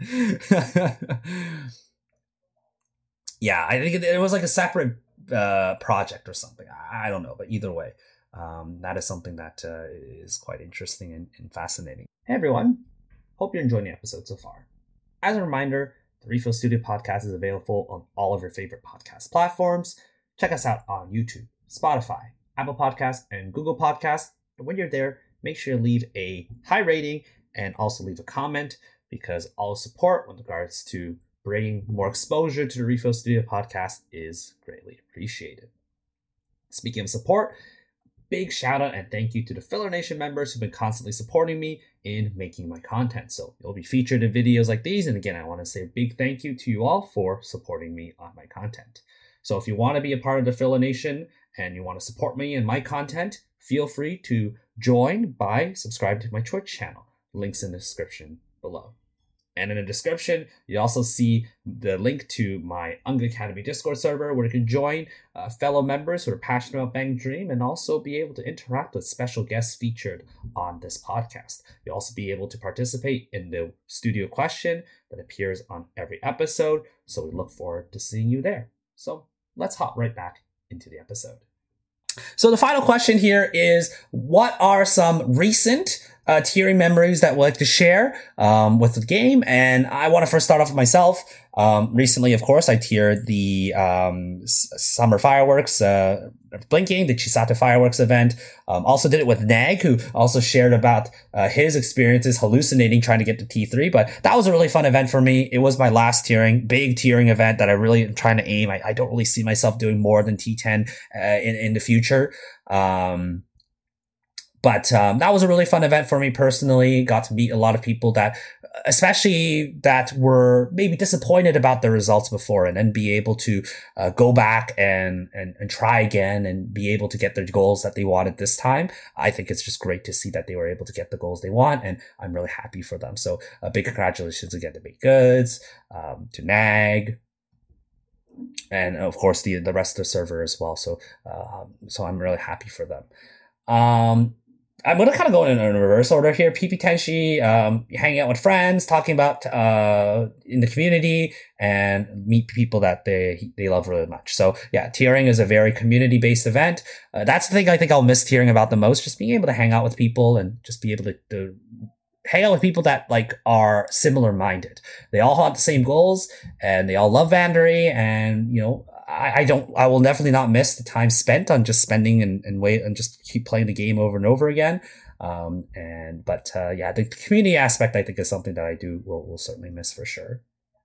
Yeah, I think it, it was like a separate uh, project or something. I, I don't know, but either way, um, that is something that uh, is quite interesting and, and fascinating. Hey everyone. Hope you're enjoying the episode so far. As a reminder, the Refill Studio podcast is available on all of your favorite podcast platforms. Check us out on YouTube, Spotify, Apple Podcasts, and Google Podcasts. And when you're there, make sure you leave a high rating and also leave a comment because all support with regards to bringing more exposure to the Refill Studio podcast is greatly appreciated. Speaking of support, big shout out and thank you to the Filler Nation members who've been constantly supporting me in making my content. So you'll be featured in videos like these. And again, I want to say a big thank you to you all for supporting me on my content. So if you want to be a part of the Filler Nation and you want to support me in my content, feel free to join by subscribing to my Twitch channel. Links in the description below. And in the description, you also see the link to my Unga Academy Discord server where you can join uh, fellow members who are passionate about Bang Dream and also be able to interact with special guests featured on this podcast. You'll also be able to participate in the studio question that appears on every episode. So we look forward to seeing you there. So let's hop right back into the episode. So the final question here is, what are some recent uh, tiering memories that we'd like to share um, with the game? And I want to first start off with myself. Um, recently, of course, I tiered the um, S- Summer Fireworks, uh, Blinking, the Chisato Fireworks event. Um, also did it with Nag, who also shared about uh, his experiences hallucinating trying to get to T three. But that was a really fun event for me. It was my last tiering, big tiering event that I really am trying to aim. I, I don't really see myself doing more than T ten uh, in, in the future. Um, But um, that was a really fun event for me personally. Got to meet a lot of people that especially that were maybe disappointed about the results before, and then be able to uh, go back and, and and try again and be able to get their goals that they wanted this time. I think it's just great to see that they were able to get the goals they want, and I'm really happy for them. So a big congratulations again to Baked Goods, um, to Nag, and of course the the rest of the server as well. So uh, so I'm really happy for them. Um, I'm going to kind of go in a reverse order here. P P Tenshi, um, hanging out with friends, talking about uh, in the community, and meet people that they they love really much. So yeah, tiering is a very community based event. Uh, that's the thing I think I'll miss tiering about the most. Just being able to hang out with people and just be able to, to hang out with people that like are similar minded. They all have the same goals, and they all love Vandery, and you know. I, I don't, I will definitely not miss the time spent on just spending and, and wait and just keep playing the game over and over again. Um, and, but, uh, yeah, the community aspect, I think, is something that I do will, will certainly miss for sure.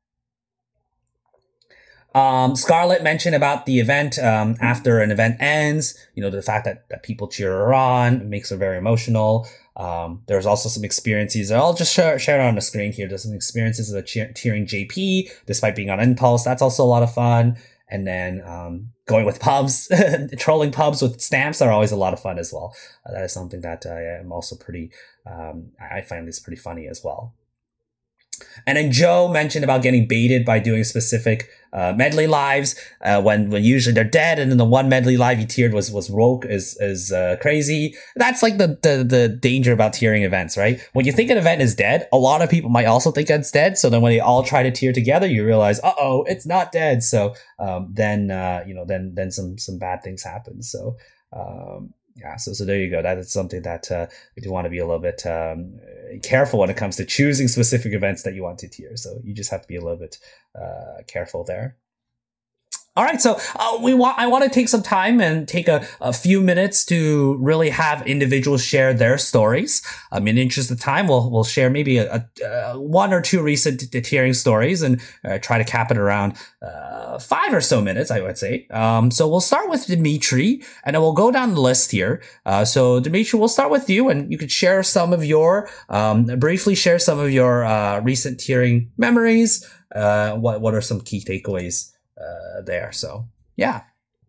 Um, Scarlett mentioned about the event, um, after an event ends, you know, the fact that, that people cheer her on makes her very emotional. Um, there's also some experiences. I'll just share, share it on the screen here. There's some experiences of cheer, cheering J P despite being on Impulse. That's also a lot of fun. And then um, going with pubs, trolling pubs with stamps are always a lot of fun as well. Uh, that is something that I am also pretty, um, I find this pretty funny as well. And then Joe mentioned about getting baited by doing specific uh, medley lives uh, when when usually they're dead, and then the one medley live he tiered was was Roke is is uh, crazy. That's like the, the the danger about tiering events, right? When you think an event is dead, a lot of people might also think it's dead. So then when they all try to tier together, you realize, uh oh, it's not dead. So um, then uh, you know then then some some bad things happen. So. Um, Yeah, so so there you go. That is something that uh, we do want to be a little bit um, careful when it comes to choosing specific events that you want to tier. So you just have to be a little bit uh, careful there. All right, so uh, we want. I want to take some time and take a, a few minutes to really have individuals share their stories. Um, in the interest of time, we'll we'll share maybe a, a, a one or two recent tiering stories and uh, try to cap it around uh, five or so minutes, I would say. Um, so we'll start with Dimitri, and then we'll go down the list here. Uh, so Dimitri, we'll start with you, and you could share some of your um, briefly share some of your uh, recent tiering memories. Uh, what what are some key takeaways? Uh, there, so yeah.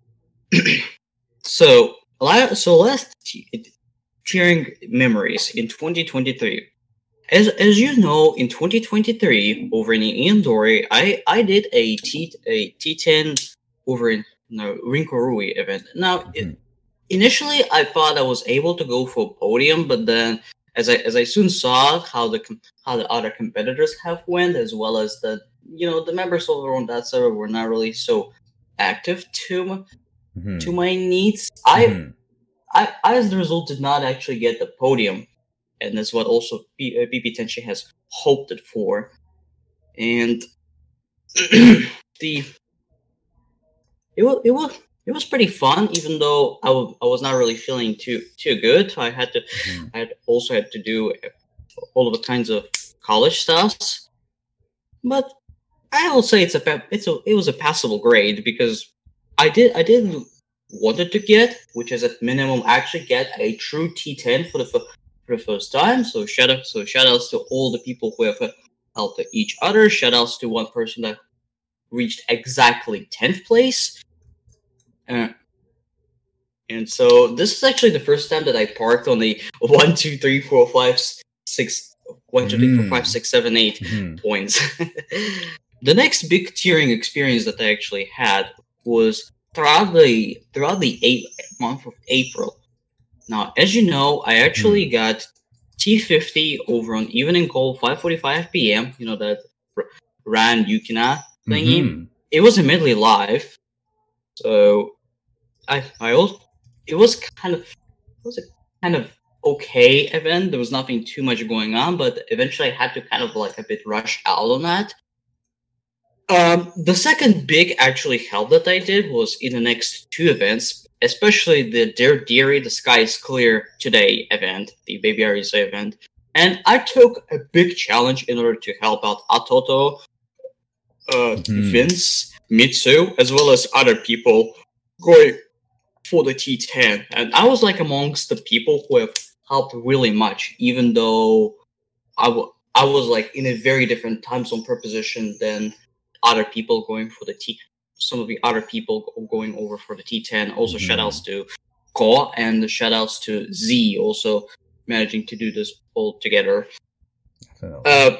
so, so last t- tiering memories in twenty twenty-three. As as you know, in twenty twenty-three, over in Iandori, I I did a T a T ten over in no Rinkorui event. Now, mm-hmm. it, initially, I thought I was able to go for a podium, but then as I as I soon saw how the how the other competitors have went, as well as the you know the members over on that server were not really so active to mm-hmm. to my needs. Mm-hmm. I, I as the result did not actually get the podium, and that's what also B P Tenshi has hoped it for. And the it was it was it was pretty fun, even though I, w- I was not really feeling too too good. I had to mm-hmm. I had also had to do all of the kinds of college stuffs, but I will say it's a it's a it was a passable grade because I did I did wanted to get, which is at minimum actually get a true T ten for the for the first time. So shout out so shout outs to all the people who have helped each other. Shout outs to one person that reached exactly tenth place. Uh, and so this is actually the first time that I parked on the one, two, three, four, five, six, one, two, three, four, five, six, seven, eight mm-hmm. points. The next big tiering experience that I actually had was throughout the throughout the eighth month of April. Now, as you know, I actually mm. got T fifty over on Evening Call five forty-five p.m. You know that Ran Yukina thingy. Mm-hmm. It was immediately live, so I I also it was kind of it was a kind of okay event. There was nothing too much going on, but eventually I had to kind of like a bit rush out on that. Um, the second big actually help that I did was in the next two events, especially the Dear Deary, the Sky is Clear Today event, the Baby Arisa event. And I took a big challenge in order to help out Atoto, uh, mm-hmm. Vince, Mitsu, as well as other people going for the T ten. And I was like amongst the people who have helped really much, even though I w- I was like in a very different time zone proposition than other people going for the T. Some of the other people going over for the T ten. Also, Mhm. shoutouts to Ko and shoutouts to Z also managing to do this all together. So, Uh,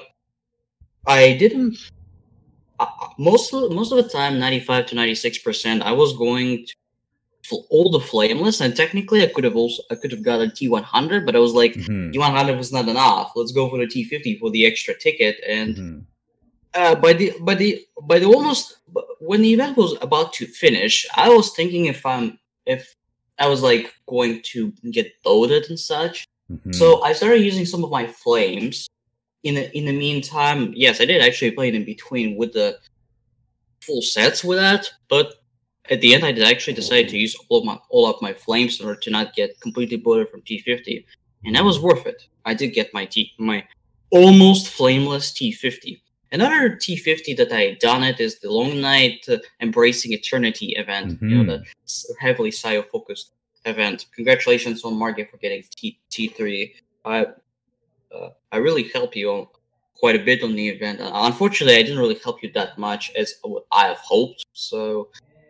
I didn't. Uh, most of most of the time, ninety-five to ninety-six percent, I was going to fl- all the flameless, and technically, I could have also I could have got a T one hundred, but I was like, mhm, T one hundred was not enough. Let's go for the T fifty for the extra ticket. And mhm, uh, by the by the by the almost when the event was about to finish, I was thinking if I'm if I was like going to get loaded and such. mhm. So I started using some of my flames. In the in the meantime, yes, I did actually play it in between with the full sets with that, but at the end, I did actually decide to use all of my all of my flames in order to not get completely bloated from T fifty, and that was worth it. I did get my T my almost flameless T fifty. Another T fifty that I done it is the Long Night uh, Embracing Eternity event. You know, the s- heavily Scio focused event. Congratulations on Margit for getting T T three. I uh, I really helped you on quite a bit on the event. Uh, unfortunately, I didn't really help you that much as what I have hoped. So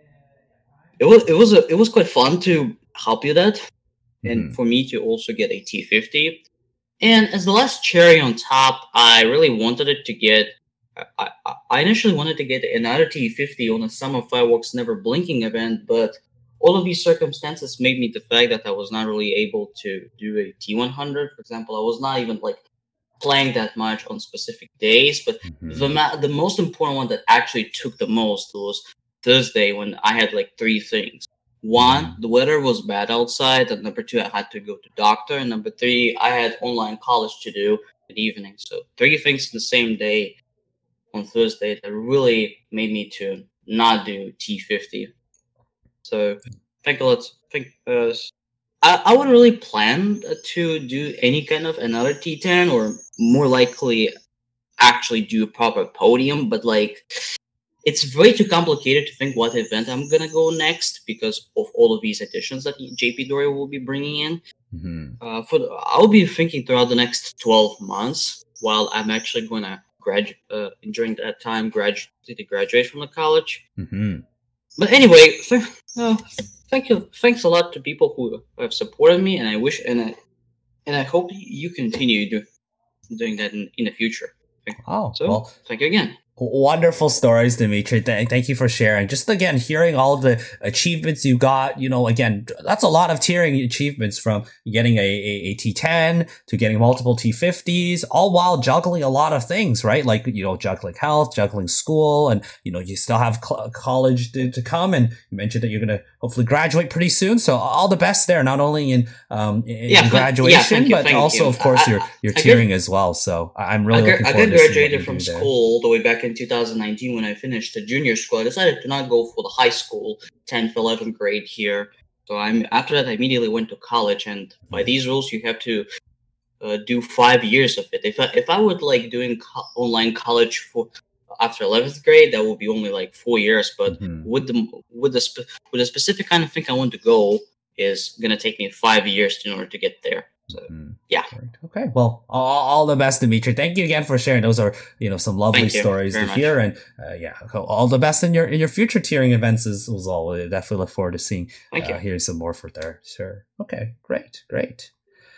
it was it was a, it was quite fun to help you that, and Mhm. for me to also get a T fifty. And as the last cherry on top, I really wanted it to get. I, I, I initially wanted to get another T fifty on a Summer Fireworks Never Blinking event, but all of these circumstances made me the fact that I was not really able to do a T one hundred. For example, I was not even like playing that much on specific days, but the Mhm. ma- the most important one that actually took the most was Thursday when I had like three things. One, Mhm. the weather was bad outside, and number two, I had to go to doctor, and number three, I had online college to do in the evening. So three things in the same day on Thursday that really made me to not do T fifty. So think a lot. Think uh, I, I wouldn't really plan to do any kind of another T ten, or more likely actually do a proper podium, but like it's way too complicated to think what event I'm gonna go next because of all of these additions that J P Doria will be bringing in. Mhm. Uh, for the, I'll be thinking throughout the next twelve months while I'm actually gonna graduate uh, during that time graduate to graduate from the college. Mhm. But anyway, th- uh, thank you, thanks a lot to people who have supported me, and I wish and I and I hope you continue do, doing that in, in the future. Oh, So well, thank you again. wonderful stories, Dimitri. Th- thank you for sharing. Just again, hearing all the achievements you got, you know, again, that's a lot of tiering achievements from getting a, a, a T ten to getting multiple T fifties, all while juggling a lot of things, right? Like, you know, juggling health, juggling school, and, you know, you still have cl- college to, to come. And you mentioned that you're going to hopefully graduate pretty soon. So all the best there, not only in, um, in Yeah, th- graduation, yeah, thank you, but thank also, you. of course, I- your, I- your I tiering get- as well. So I- I'm I really got, looking I forward got to seeing what graduated you from do there. school all the way back in two thousand nineteen when I finished the junior school. I decided to not go for the high school, tenth, eleventh grade here. So I'm after that I immediately went to college, and by these rules you have to uh, do five years of it. If I if I would like doing co- online college for after eleventh grade, that would be only like four years. But Mhm. with the with the spe- with the specific kind of thing I want to go is gonna take me five years in order to get there. So Mhm. yeah. Great. Okay. Well, all, all the best, Dimitri. Thank you again for sharing. Those are, you know, some lovely Thank you stories very to much. hear, and uh, yeah, all the best in your in your future tiering events as, as well. We definitely look forward to seeing, Thank uh, you. hearing some more for there. Sure. Okay. Great. Great.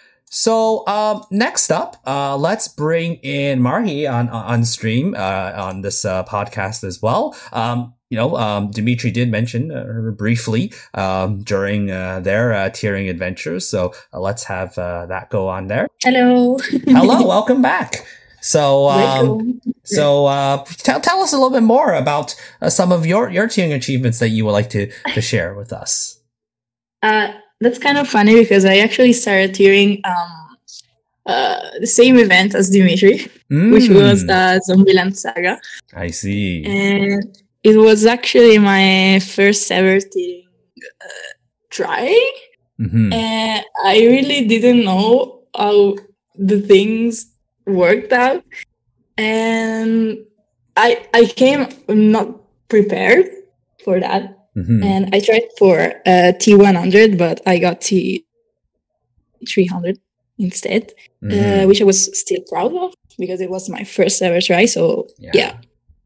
So um, next up, uh, let's bring in Marhi on on stream uh, on this uh, podcast as well. Um, you know, um, Dimitri did mention uh, briefly um, during uh, their uh, tiering adventures. So uh, let's have uh, that go on there. Hello. Hello, welcome back. So, um, Welcome. so uh, tell tell us a little bit more about uh, some of your your tiering achievements that you would like to to share with us. Uh, that's kind of funny because I actually started hearing um, uh, the same event as Dimitri, which was Mm, uh, Zombieland Saga. I see. And it was actually my first ever tiering uh, try. Mhm. And I really didn't know how the things worked out. And I I came not prepared for that. Mhm. And I tried for uh, T one hundred, but I got T three hundred instead, Mhm. uh, which I was still proud of because it was my first ever try. So Yeah. yeah,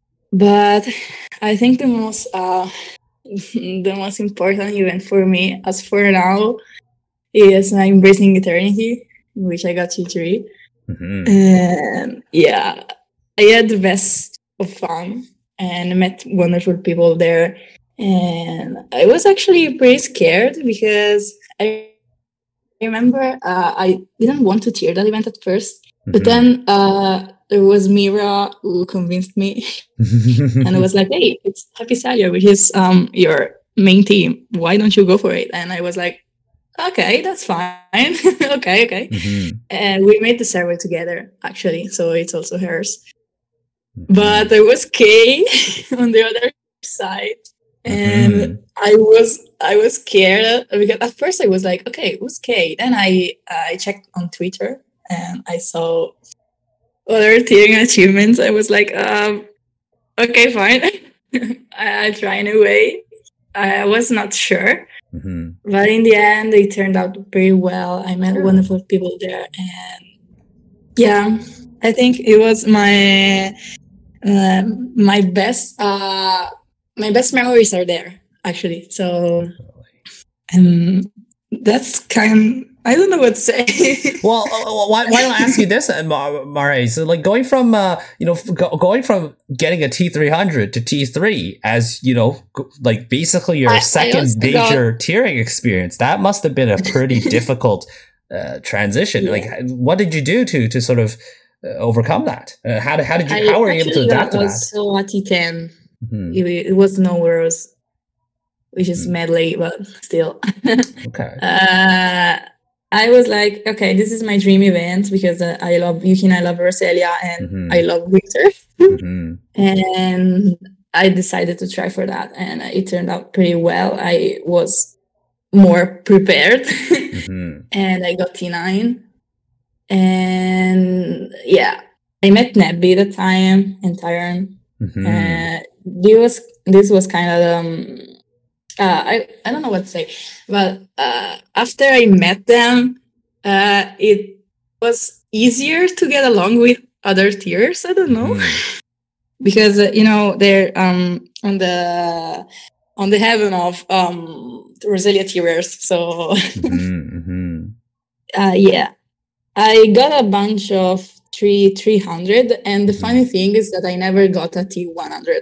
but I think the most uh, the most important event for me, as for now, is uh, Embracing Eternity, which I got T three. Mhm. And yeah, I had the best of fun and met wonderful people there. And I was actually pretty scared because I remember uh, I didn't want to tier that event at first, but Mhm. then uh, there was Mira who convinced me, and I was like, "Hey, it's Happy Salia, which is um your main team. Why don't you go for it?" And I was like, "Okay, that's fine. okay, okay." Mhm. And we made the server together, actually, so it's also hers. Mhm. But there was Kay on the other side, and Mhm. I was I was scared because at first I was like, okay, who's Kay? Then I I checked on Twitter and I saw other tiering achievements. I was like, um, okay, fine. I, I try anyway. I was not sure, Mhm. but in the end, it turned out pretty well. I met Yeah. wonderful people there, and yeah, I think it was my uh, my best uh, my best memories are there actually. So um, that's kind. I don't know what to say. Well, uh, why, why don't I ask you this, uh, Mar- Mare? So, like, going from, uh, you know, f- go, going from getting a T three hundred to T three as, you know, g- like basically your I- I second also major tiering experience, that must have been a pretty difficult uh, transition. Yeah. Like, what did you do to to sort of uh, overcome that? Uh, how did how did you I how were you able to actually adapt got to that? also a T ten. Mhm. It, it was no worse, which is Mhm. medley, but still. Okay. uh, I was like, okay, this is my dream event because uh, I love Yuki and I love Roselia and Mhm. I love Winter. Mhm. And I decided to try for that, and it turned out pretty well. I was more prepared, Mhm. and I got T nine. And yeah, I met Nebby at the time and Tyron. Mhm. Uh, this was this was kind of um, uh, I I don't know what to say, but uh, after I met them, uh, it was easier to get along with other tiers. I don't know. Mhm. Because uh, you know they're um on the on the heaven of um Roselia tiers. So Mhm. Mhm. uh, yeah, I got a bunch of three three hundred, and the Mhm. funny thing is that I never got a T one hundred.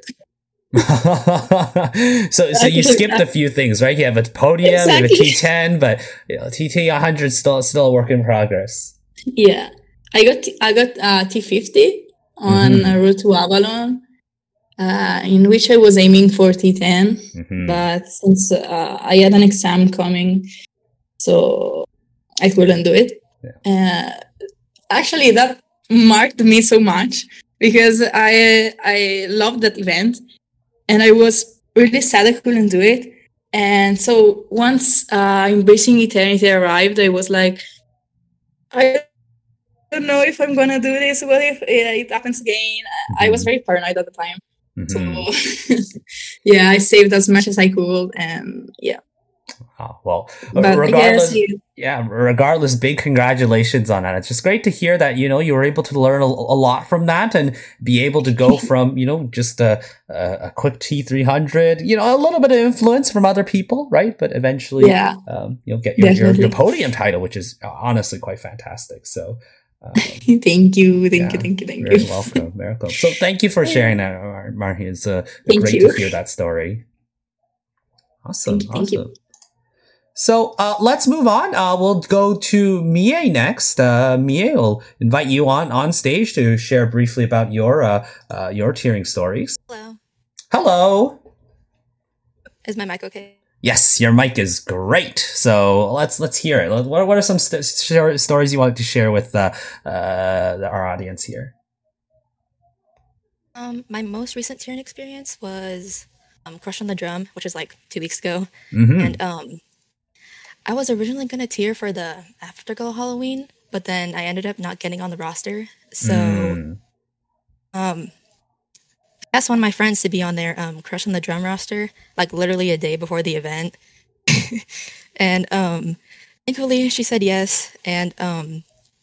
so so you skipped a few things, right? You have a podium, you have a Exactly. T ten, but you know, T T one hundred still still a work in progress. Yeah, I got T- I got uh, T fifty on Mhm. uh, route to Avalon, uh, in which I was aiming for T ten, Mhm. but since uh, I had an exam coming, so I couldn't do it. Uh, actually, that marked me so much because I I loved that event, and I was really sad I couldn't do it. And so once uh, Embracing Eternity arrived, I was like, I don't know if I'm gonna do this. What if uh, it happens again? I was Mhm. very paranoid at the time. Mhm. So yeah, I saved as much as I could, and yeah. Oh, well, But I regardless, guess you, yeah, regardless, big congratulations on that. It's just great to hear that, you know, you were able to learn a, a lot from that and be able to go from, you know, just a, a, a quick T three hundred, you know, a little bit of influence from other people, right? But eventually, yeah, um, you'll get your, your, your definitely. podium title, which is honestly quite fantastic. So, um, Thank you, thank you, yeah, thank you, thank very you. welcome, very welcome. So thank you for sharing that, Mar- Marhi. It's uh, Thank great you. to hear that story. Awesome, Thank you, thank you. awesome. So uh, let's move on. Uh, we'll go to Mie next. Uh, Mie, will invite you on on stage to share briefly about your uh, uh, your tiering stories. Hello. Hello. Is my mic okay? Yes, your mic is great. So let's let's hear it. What what are some st- st- stories you want to share with uh, uh, our audience here? Um, my most recent tiering experience was um, Crush on the Drum, which was like two weeks ago, Mm-hmm. and um, I was originally gonna tier for the Afterglow Halloween, but then I ended up not getting on the roster. So, Mm. um, I asked one of my friends to be on their um, Crush on the Drum roster, like literally a day before the event, and um, thankfully she said yes. And um,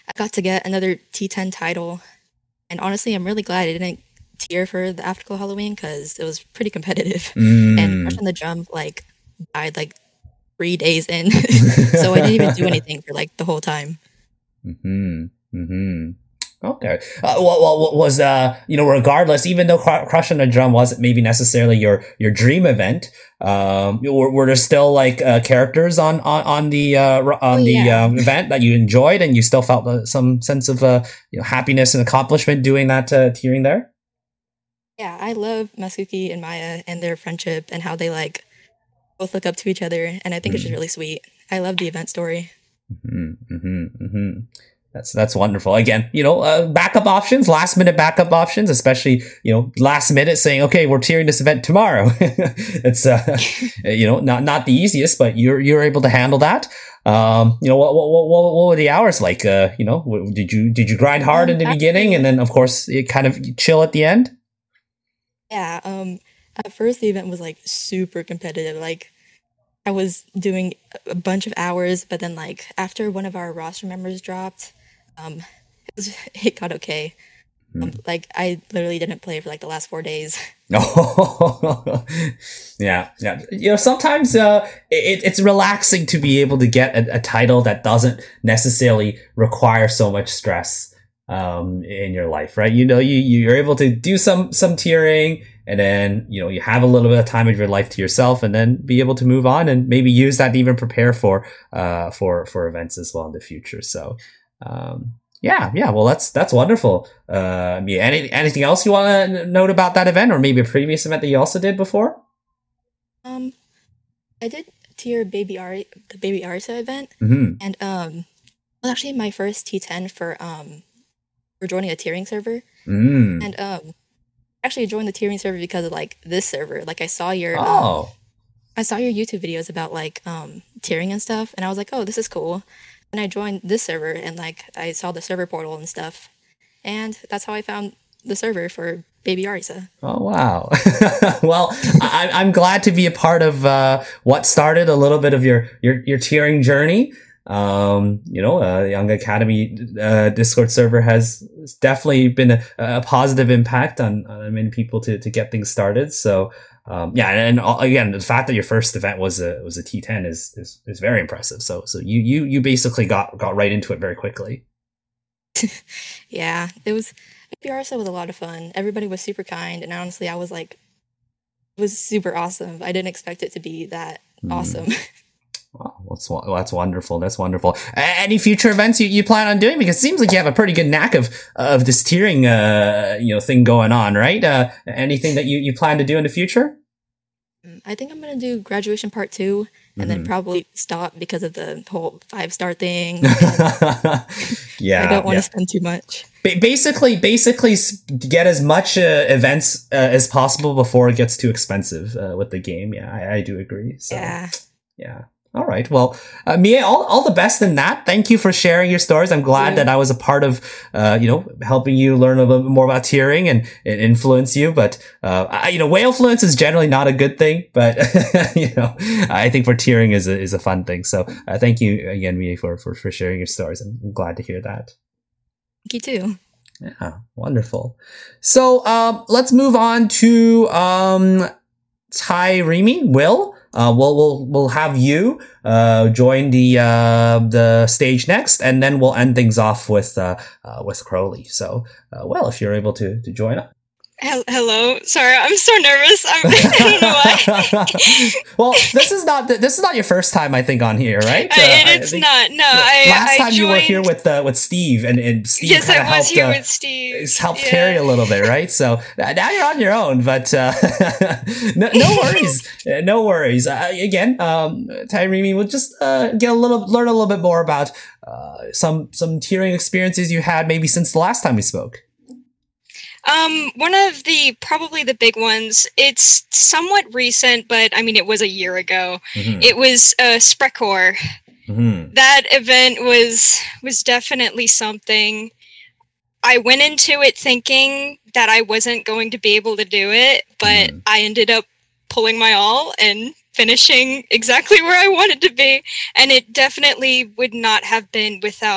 I got to get another T ten title, and honestly, I'm really glad I didn't tier for the Afterglow Halloween because it was pretty competitive. Mm. And Crush on the Drum like died like three days in, so I didn't even do anything for like the whole time. Mm-hmm. Mm-hmm. Okay. Uh, well, well, was uh, you know, regardless, even though Cr- Crush on the Drum wasn't maybe necessarily your your dream event, um, were, were there still like uh, characters on on on the uh, on Oh, the yeah. um, event that you enjoyed, and you still felt uh, some sense of uh, you know, happiness and accomplishment doing that uh, tiering there? Yeah, I love Masuki and Maya and their friendship and how they like both look up to each other, and I think it's just really sweet. I love the event story. Mm-hmm, mm-hmm, mm-hmm. That's that's wonderful. Again, you know, uh, backup options, last minute backup options, especially you know, last minute saying, okay, we're tiering this event tomorrow. It's uh, you know, not not the easiest, but you're you're able to handle that. Um, you know, what what what, what were the hours like? Uh, you know, did you did you grind hard Um, in the actually- beginning, and then of course you kind of chill at the end? Yeah, um, at first the event was like super competitive. Like I was doing a bunch of hours, but then like after one of our roster members dropped, um, it was it got okay. Um, like I literally didn't play for like the last four days. Oh, yeah, yeah. You know, sometimes uh, it, it's relaxing to be able to get a, a title that doesn't necessarily require so much stress um, in your life, right? You know, you you're able to do some some tiering, and then you know you have a little bit of time of your life to yourself, and then be able to move on and maybe use that to even prepare for uh for for events as well in the future. So. Um, Yeah, yeah. Well, that's that's wonderful. Uh, yeah, any anything else you want to note about that event, or maybe a previous event that you also did before? Um, I did tier Baby Ari the Baby Arisa event, Mm-hmm. and um, it was actually my first T ten for um for joining a tiering server, Mm. and um, actually joined the tiering server because of like this server. Like I saw your um, Oh, I saw your YouTube videos about like um tiering and stuff, and I was like, oh, this is cool. And I joined this server, and like I saw the server portal and stuff, and that's how I found the server for Baby Arisa. oh, wow. Well, I, I'm glad to be a part of uh, what started a little bit of your your your tiering journey. Um, you know, uh, the Young Academy uh, Discord server has definitely been a, a positive impact on, on many people to to get things started. So. Um, yeah, and, and again, the fact that your first event was a was a T ten is is, is very impressive. So so you you you basically got got right into it very quickly. Yeah, it was Baby Arisa was a lot of fun. Everybody was super kind, and honestly, I was like, it was super awesome. I didn't expect it to be that Mm. awesome. Wow, that's wo- that's wonderful. That's wonderful. A- any future events you, you plan on doing? Because it seems like you have a pretty good knack of of this tiering uh you know thing going on, right? Uh, anything that you, you plan to do in the future? I think I'm gonna do graduation part two, and then Mhm. probably stop because of the whole five star thing. Yeah, I don't want yeah. to spend too much. Ba- basically, basically, s- get as much uh, events uh, as possible before it gets too expensive uh, with the game. Yeah, I, I do agree. So, Yeah. yeah. All right. Well, uh, Mia, all, all the best in that. Thank you for sharing your stories. I'm glad you. that I was a part of, uh, you know, helping you learn a little bit more about tiering and, and influence you. But, uh, I, you know, whale fluence is generally not a good thing, but, you know, I think for tiering is a, is a fun thing. So, uh, thank you again, Mia, for, for, for sharing your stories. I'm, I'm glad to hear that. Thank you too. Yeah, wonderful. So, um, let's move on to, um, Tyrimi, Will. Uh, we'll, we'll, we'll have you, uh, join the, uh, the stage next, and then we'll end things off with, uh, uh, with Crowley. So, uh, well, if you're able to, to join up. Hel- Hello. Sorry, I'm so nervous. I'm, I don't know why. Well, this is not, this is not your first time, I think, on here, right? I, Uh, and I it's think not. No, I. Last I time you were joined- here with, uh, with Steve, and, and Steve Yes, kinda I was helped, here uh, with Steve. It's helped Yeah. carry a little bit, right? So uh, now you're on your own, but uh, no, no worries, Uh, no worries. Uh, again, um, Tyrimi, we'll just uh, get a little, learn a little bit more about uh, some some tiering experiences you had maybe since the last time we spoke. Um, one of the probably the big ones. It's somewhat recent, but I mean, it was a year ago. Mhm. It was uh, Sprecor. Mhm. That event was was definitely something. I went into it thinking that I wasn't going to be able to do it, but Mhm. I ended up pulling my all and finishing exactly where I wanted to be. And it definitely would not have been without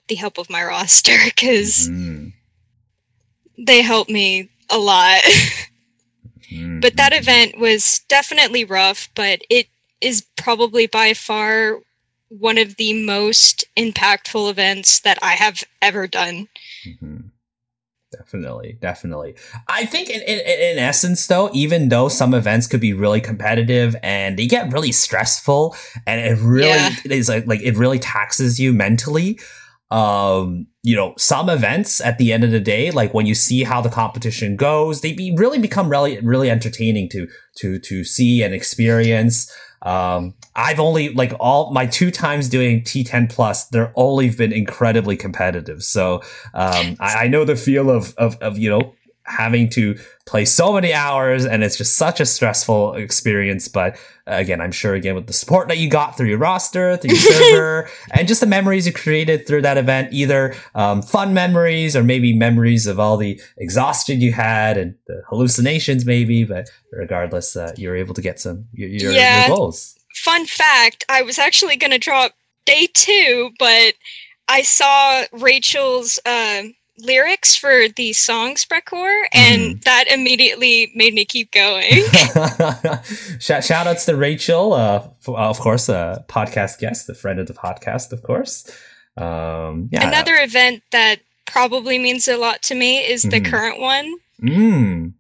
the help of my roster because Mm-hmm. they helped me a lot. Mm-hmm. But that event was definitely rough, but it is probably by far one of the most impactful events that I have ever done. Mm-hmm. Definitely, definitely. I think in, in in essence, though, even though some events could be really competitive and they get really stressful, and it really Yeah. is like like it really taxes you mentally. Um, you know, some events at the end of the day, like when you see how the competition goes, they be really become really really entertaining to to to see and experience. Um, I've only like all my two times doing T ten plus, they're only been incredibly competitive. So, um, I, I know the feel of, of, of, you know, having to play so many hours and it's just such a stressful experience. But uh, again, I'm sure again with the support that you got through your roster, through your server, and just the memories you created through that event, either um, fun memories or maybe memories of all the exhaustion you had and the hallucinations maybe. But regardless, uh, you were able to get some your, your, Yeah. your goals. Fun fact, I was actually going to drop day two, but I saw Rachel's uh, lyrics for the song Sprecher, and Mhm. that immediately made me keep going. shout, shout outs to Rachel, uh, f- of course, a podcast guest, a friend of the podcast, of course. Um, yeah. Another event that probably means a lot to me is the Mhm. current one. Mm.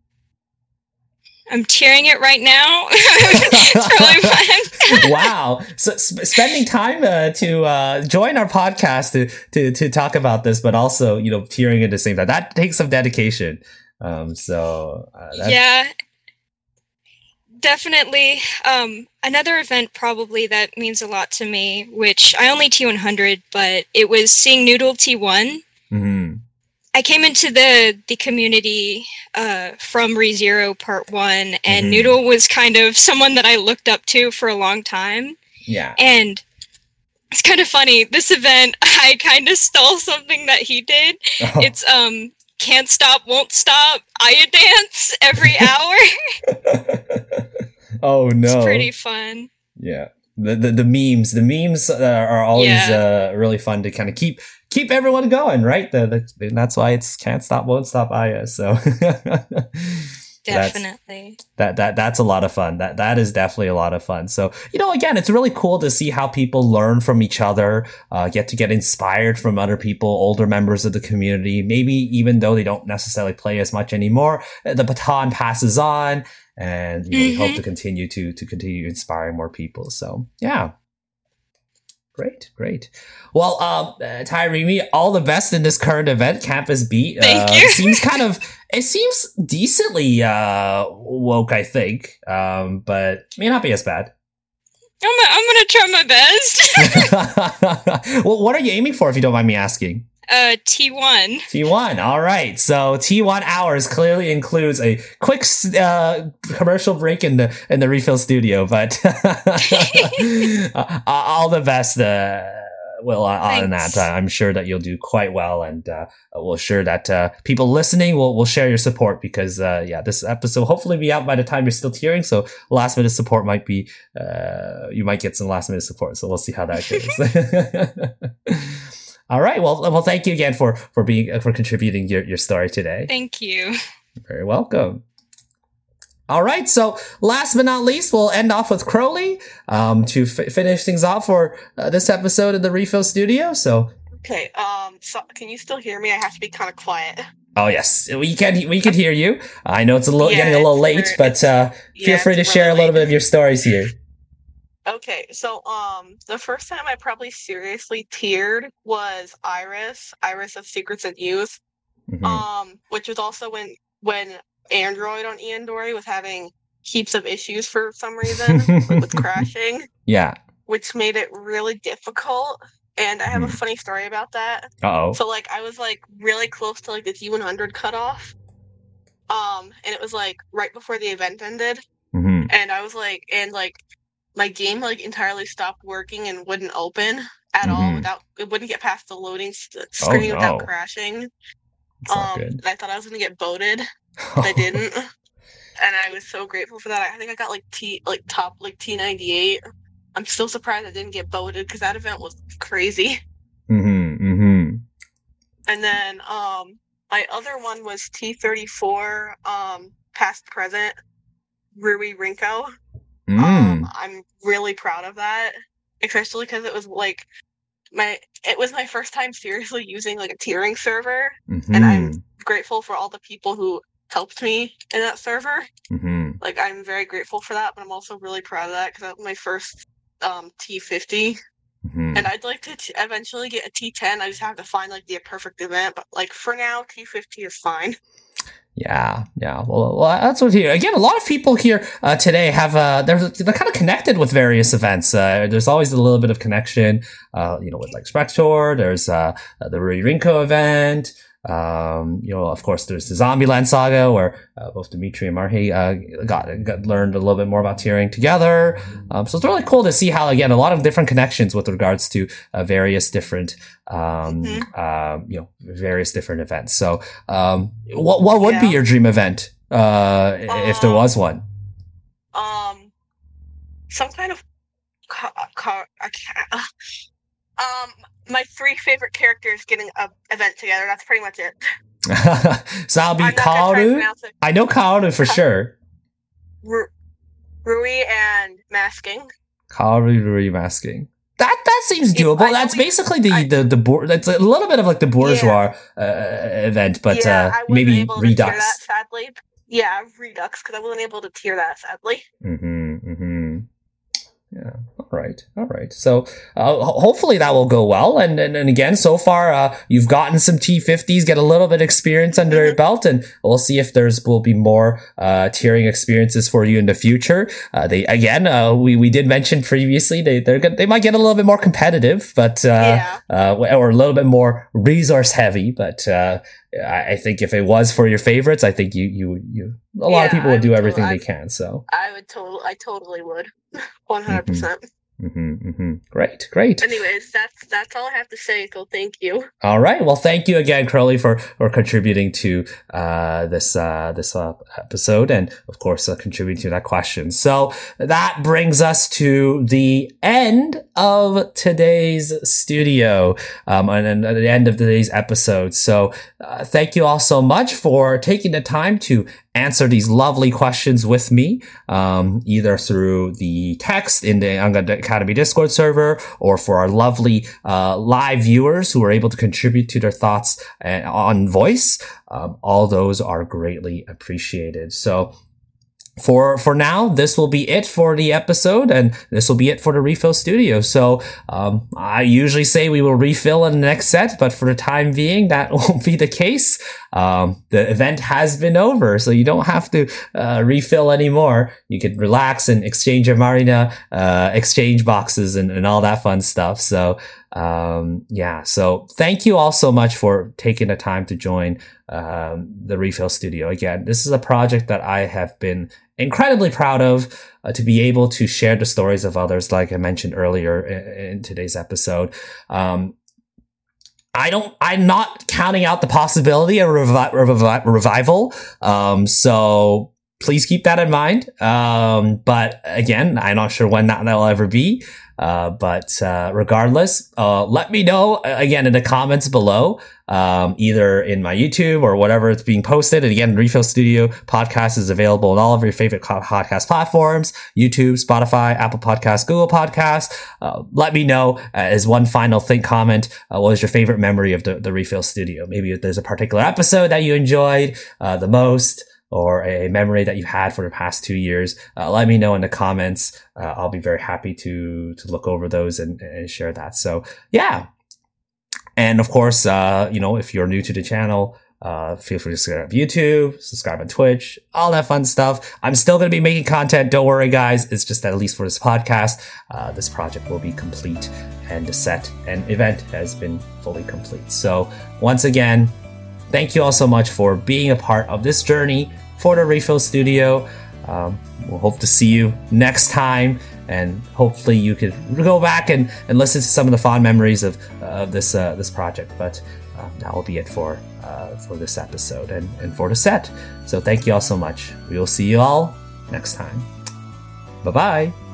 I'm tearing it right now. It's really fun. Wow. So sp- spending time uh, to uh, join our podcast to, to to talk about this, but also, you know, tearing at the same time. That takes some dedication. Um, so uh, that's, Yeah, definitely. Um, another event probably that means a lot to me, which I only T one hundred, but it was seeing Noodle T one. Mhm. I came into the the community uh, from ReZero Part One, and Mhm. Noodle was kind of someone that I looked up to for a long time. Yeah. And it's kind of funny. This event, I kind of stole something that he did. Oh. It's um, can't stop, won't stop. Aya dance every hour. Oh no. It's pretty fun. Yeah. The, the the memes, the memes uh, are always Yeah. uh, really fun to kind of keep keep everyone going, right? The, the, and that's why it's can't stop, won't stop, Aya. So that's, Definitely. that that that's a lot of fun. That that is definitely a lot of fun. So you know, again, it's really cool to see how people learn from each other, uh, get to get inspired from other people, older members of the community. Maybe even though they don't necessarily play as much anymore, the baton passes on. And you know, we hope Mhm. to continue to to continue inspiring more people. So yeah, great, great. Well, um, uh, Tyree, all the best in this current event, Campus Beat. Thank uh, you. Seems kind of it seems decently uh, woke, I think, um, but may not be as bad. I'm, I'm gonna try my best. Well, what are you aiming for, if you don't mind me asking? uh, T one. T one. All right. So T one hours clearly includes a quick uh, commercial break in the in the refill studio, but uh, all the best. Uh, well, on, on Thanks. that, uh, I'm sure that you'll do quite well, and uh, we'll sure that uh, people listening will will share your support because, uh, yeah, this episode will hopefully be out by the time you're still tearing. So last minute support might be, uh, you might get some last minute support. So we'll see how that goes. All right. Well, well, thank you again for for being for contributing your, your story today. Thank you. Very welcome. All right. So last but not least, we'll end off with Crowley um, to f- finish things off for uh, this episode of the Refill Studio. So, Okay, um, so can you still hear me? I have to be kind of quiet. oh yes, we can we can hear you. I know it's a little Yeah, getting a little it's late, very- but uh, feel yeah, free to it's share a really little late. bit of your stories here. Okay, so um, the first time I probably seriously teared was Iris, Iris of Secrets and Youth. Mhm. Um, which was also when when Android on Ian Dory was having heaps of issues for some reason, like with crashing, Yeah. which made it really difficult. And I have Mhm. a funny story about that. Uh oh. So like I was like really close to like the T one hundred cutoff. Um, and it was like right before the event ended, hmm and I was like, and like my game like entirely stopped working and wouldn't open at all Mhm. without it wouldn't get past the loading s- screen no. without crashing. It's not Um, good. and I thought I was gonna get voted, but I didn't, and I was so grateful for that. I think I got like T like top like T ninety-eight. I'm still surprised I didn't get voted because that event was crazy. Mm-hmm. Mm-hmm. And then um, my other one was T thirty-four, um, past present, Rui Rinko. Mm. Um, I'm really proud of that, especially because it was like my it was my first time seriously using like a tiering server, Mm-hmm. and I'm grateful for all the people who helped me in that server. Mm-hmm. Like, I'm very grateful for that, but I'm also really proud of that because that was my first um, T fifty. Mm-hmm. And I'd like to t- eventually get a T ten. I just have to find like the perfect event. But like for now, T fifty is fine. Yeah, yeah. Well, well, that's what here. Again, a lot of people here uh, today have uh, they're they're kind of connected with various events. Uh, there's always a little bit of connection, uh, you know, with like Spector. There's uh, the Rui Rinko event. Um, you know, of course, there's the Zombieland Saga, where uh, both Dimitri and Marhi uh, got, got learned a little bit more about tiering together. Um, so it's really cool to see how, again, a lot of different connections with regards to uh, various different, um, Mhm. uh, you know, various different events. So, um, what what would be Yeah. your dream event, uh, if there Um, was one? Um, some kind of car. Ca- I can't. uh, Um, my three favorite characters getting a event together. That's pretty much it. So that'll be I'm not gonna try to Kaoru. pronounce it. I know Kaoru for Ka- sure. Ru- Rui and masking. Kaoru remasking. That that seems Yeah, doable. I know That's we- basically the I- the the bour- That's a little bit of like the bourgeois uh, event, but yeah, uh, I wasn't maybe able to tier Redux. that, sadly. Yeah, Redux, because I wasn't able to tier that, sadly. Mm-hmm. Mm-hmm. Yeah. All right. All right. So uh, ho- hopefully that will go well. And and, and again, so far uh, you've gotten some T fifties, get a little bit of experience under your Mhm. belt, and we'll see if there's will be more uh, tiering experiences for you in the future. Uh, they again, uh, we we did mention previously they they're gonna, they might get a little bit more competitive, but uh, Yeah. uh, or a little bit more resource heavy. But uh, I I think if it was for your favorites, I think you you you a lot of Yeah, people I would do would everything totally- they can. So. I would totally, I totally would. one hundred percent. Mm-hmm, mm-hmm. Great, great. Anyways, that's that's all I have to say, so thank you. All right. Well, thank you again, Crowley, for for contributing to uh, this uh, this uh, episode, and of course, uh, contributing to that question. So that brings us to the end of today's studio, um, and, and at the end of today's episode. So uh, thank you all so much for taking the time to answer these lovely questions with me, um, either through the text in the Anga Academy Discord server, or for our lovely uh, live viewers who are able to contribute to their thoughts uh, on voice. Um, all those are greatly appreciated. So for for now, this will be it for the episode, and this will be it for the refill studio. So um, I usually say we will refill in the next set, but for the time being, that won't be the case. Um, the event has been over, so you don't have to uh, refill anymore. You can relax and exchange your Marina, uh, exchange boxes, and, and all that fun stuff. So um, yeah, so thank you all so much for taking the time to join um, the refill studio. Again, this is a project that I have been incredibly proud of, uh, to be able to share the stories of others, like I mentioned earlier in, in today's episode. Um, I don't, I'm not counting out the possibility of a revi- revi- revival. Um, so please keep that in mind. Um, but again, I'm not sure when that will ever be. Uh, but, uh, regardless, uh, let me know uh, again in the comments below, um, either in my YouTube or whatever it's being posted. And again, Refill Studio podcast is available on all of your favorite co- podcast platforms, YouTube, Spotify, Apple Podcasts, Google Podcasts. Uh, let me know uh, as one final thing comment, uh, what was your favorite memory of the, the Refill Studio? Maybe if there's a particular episode that you enjoyed, uh, the most, or a memory that you've had for the past two years, uh, let me know in the comments. Uh, I'll be very happy to to look over those and, and share that. So yeah. And of course, uh, you know, if you're new to the channel, uh, feel free to subscribe on YouTube, subscribe on Twitch, all that fun stuff. I'm still going to be making content. Don't worry, guys. It's just that at least for this podcast, uh, this project will be complete, and the set and event has been fully complete. So once again, thank you all so much for being a part of this journey for the Refill Studio. Um, we'll hope to see you next time, and hopefully you could go back and, and listen to some of the fond memories of uh, this uh, this project. But uh, that will be it for uh, for this episode and, and for the set. So thank you all so much. We will see you all next time. Bye bye.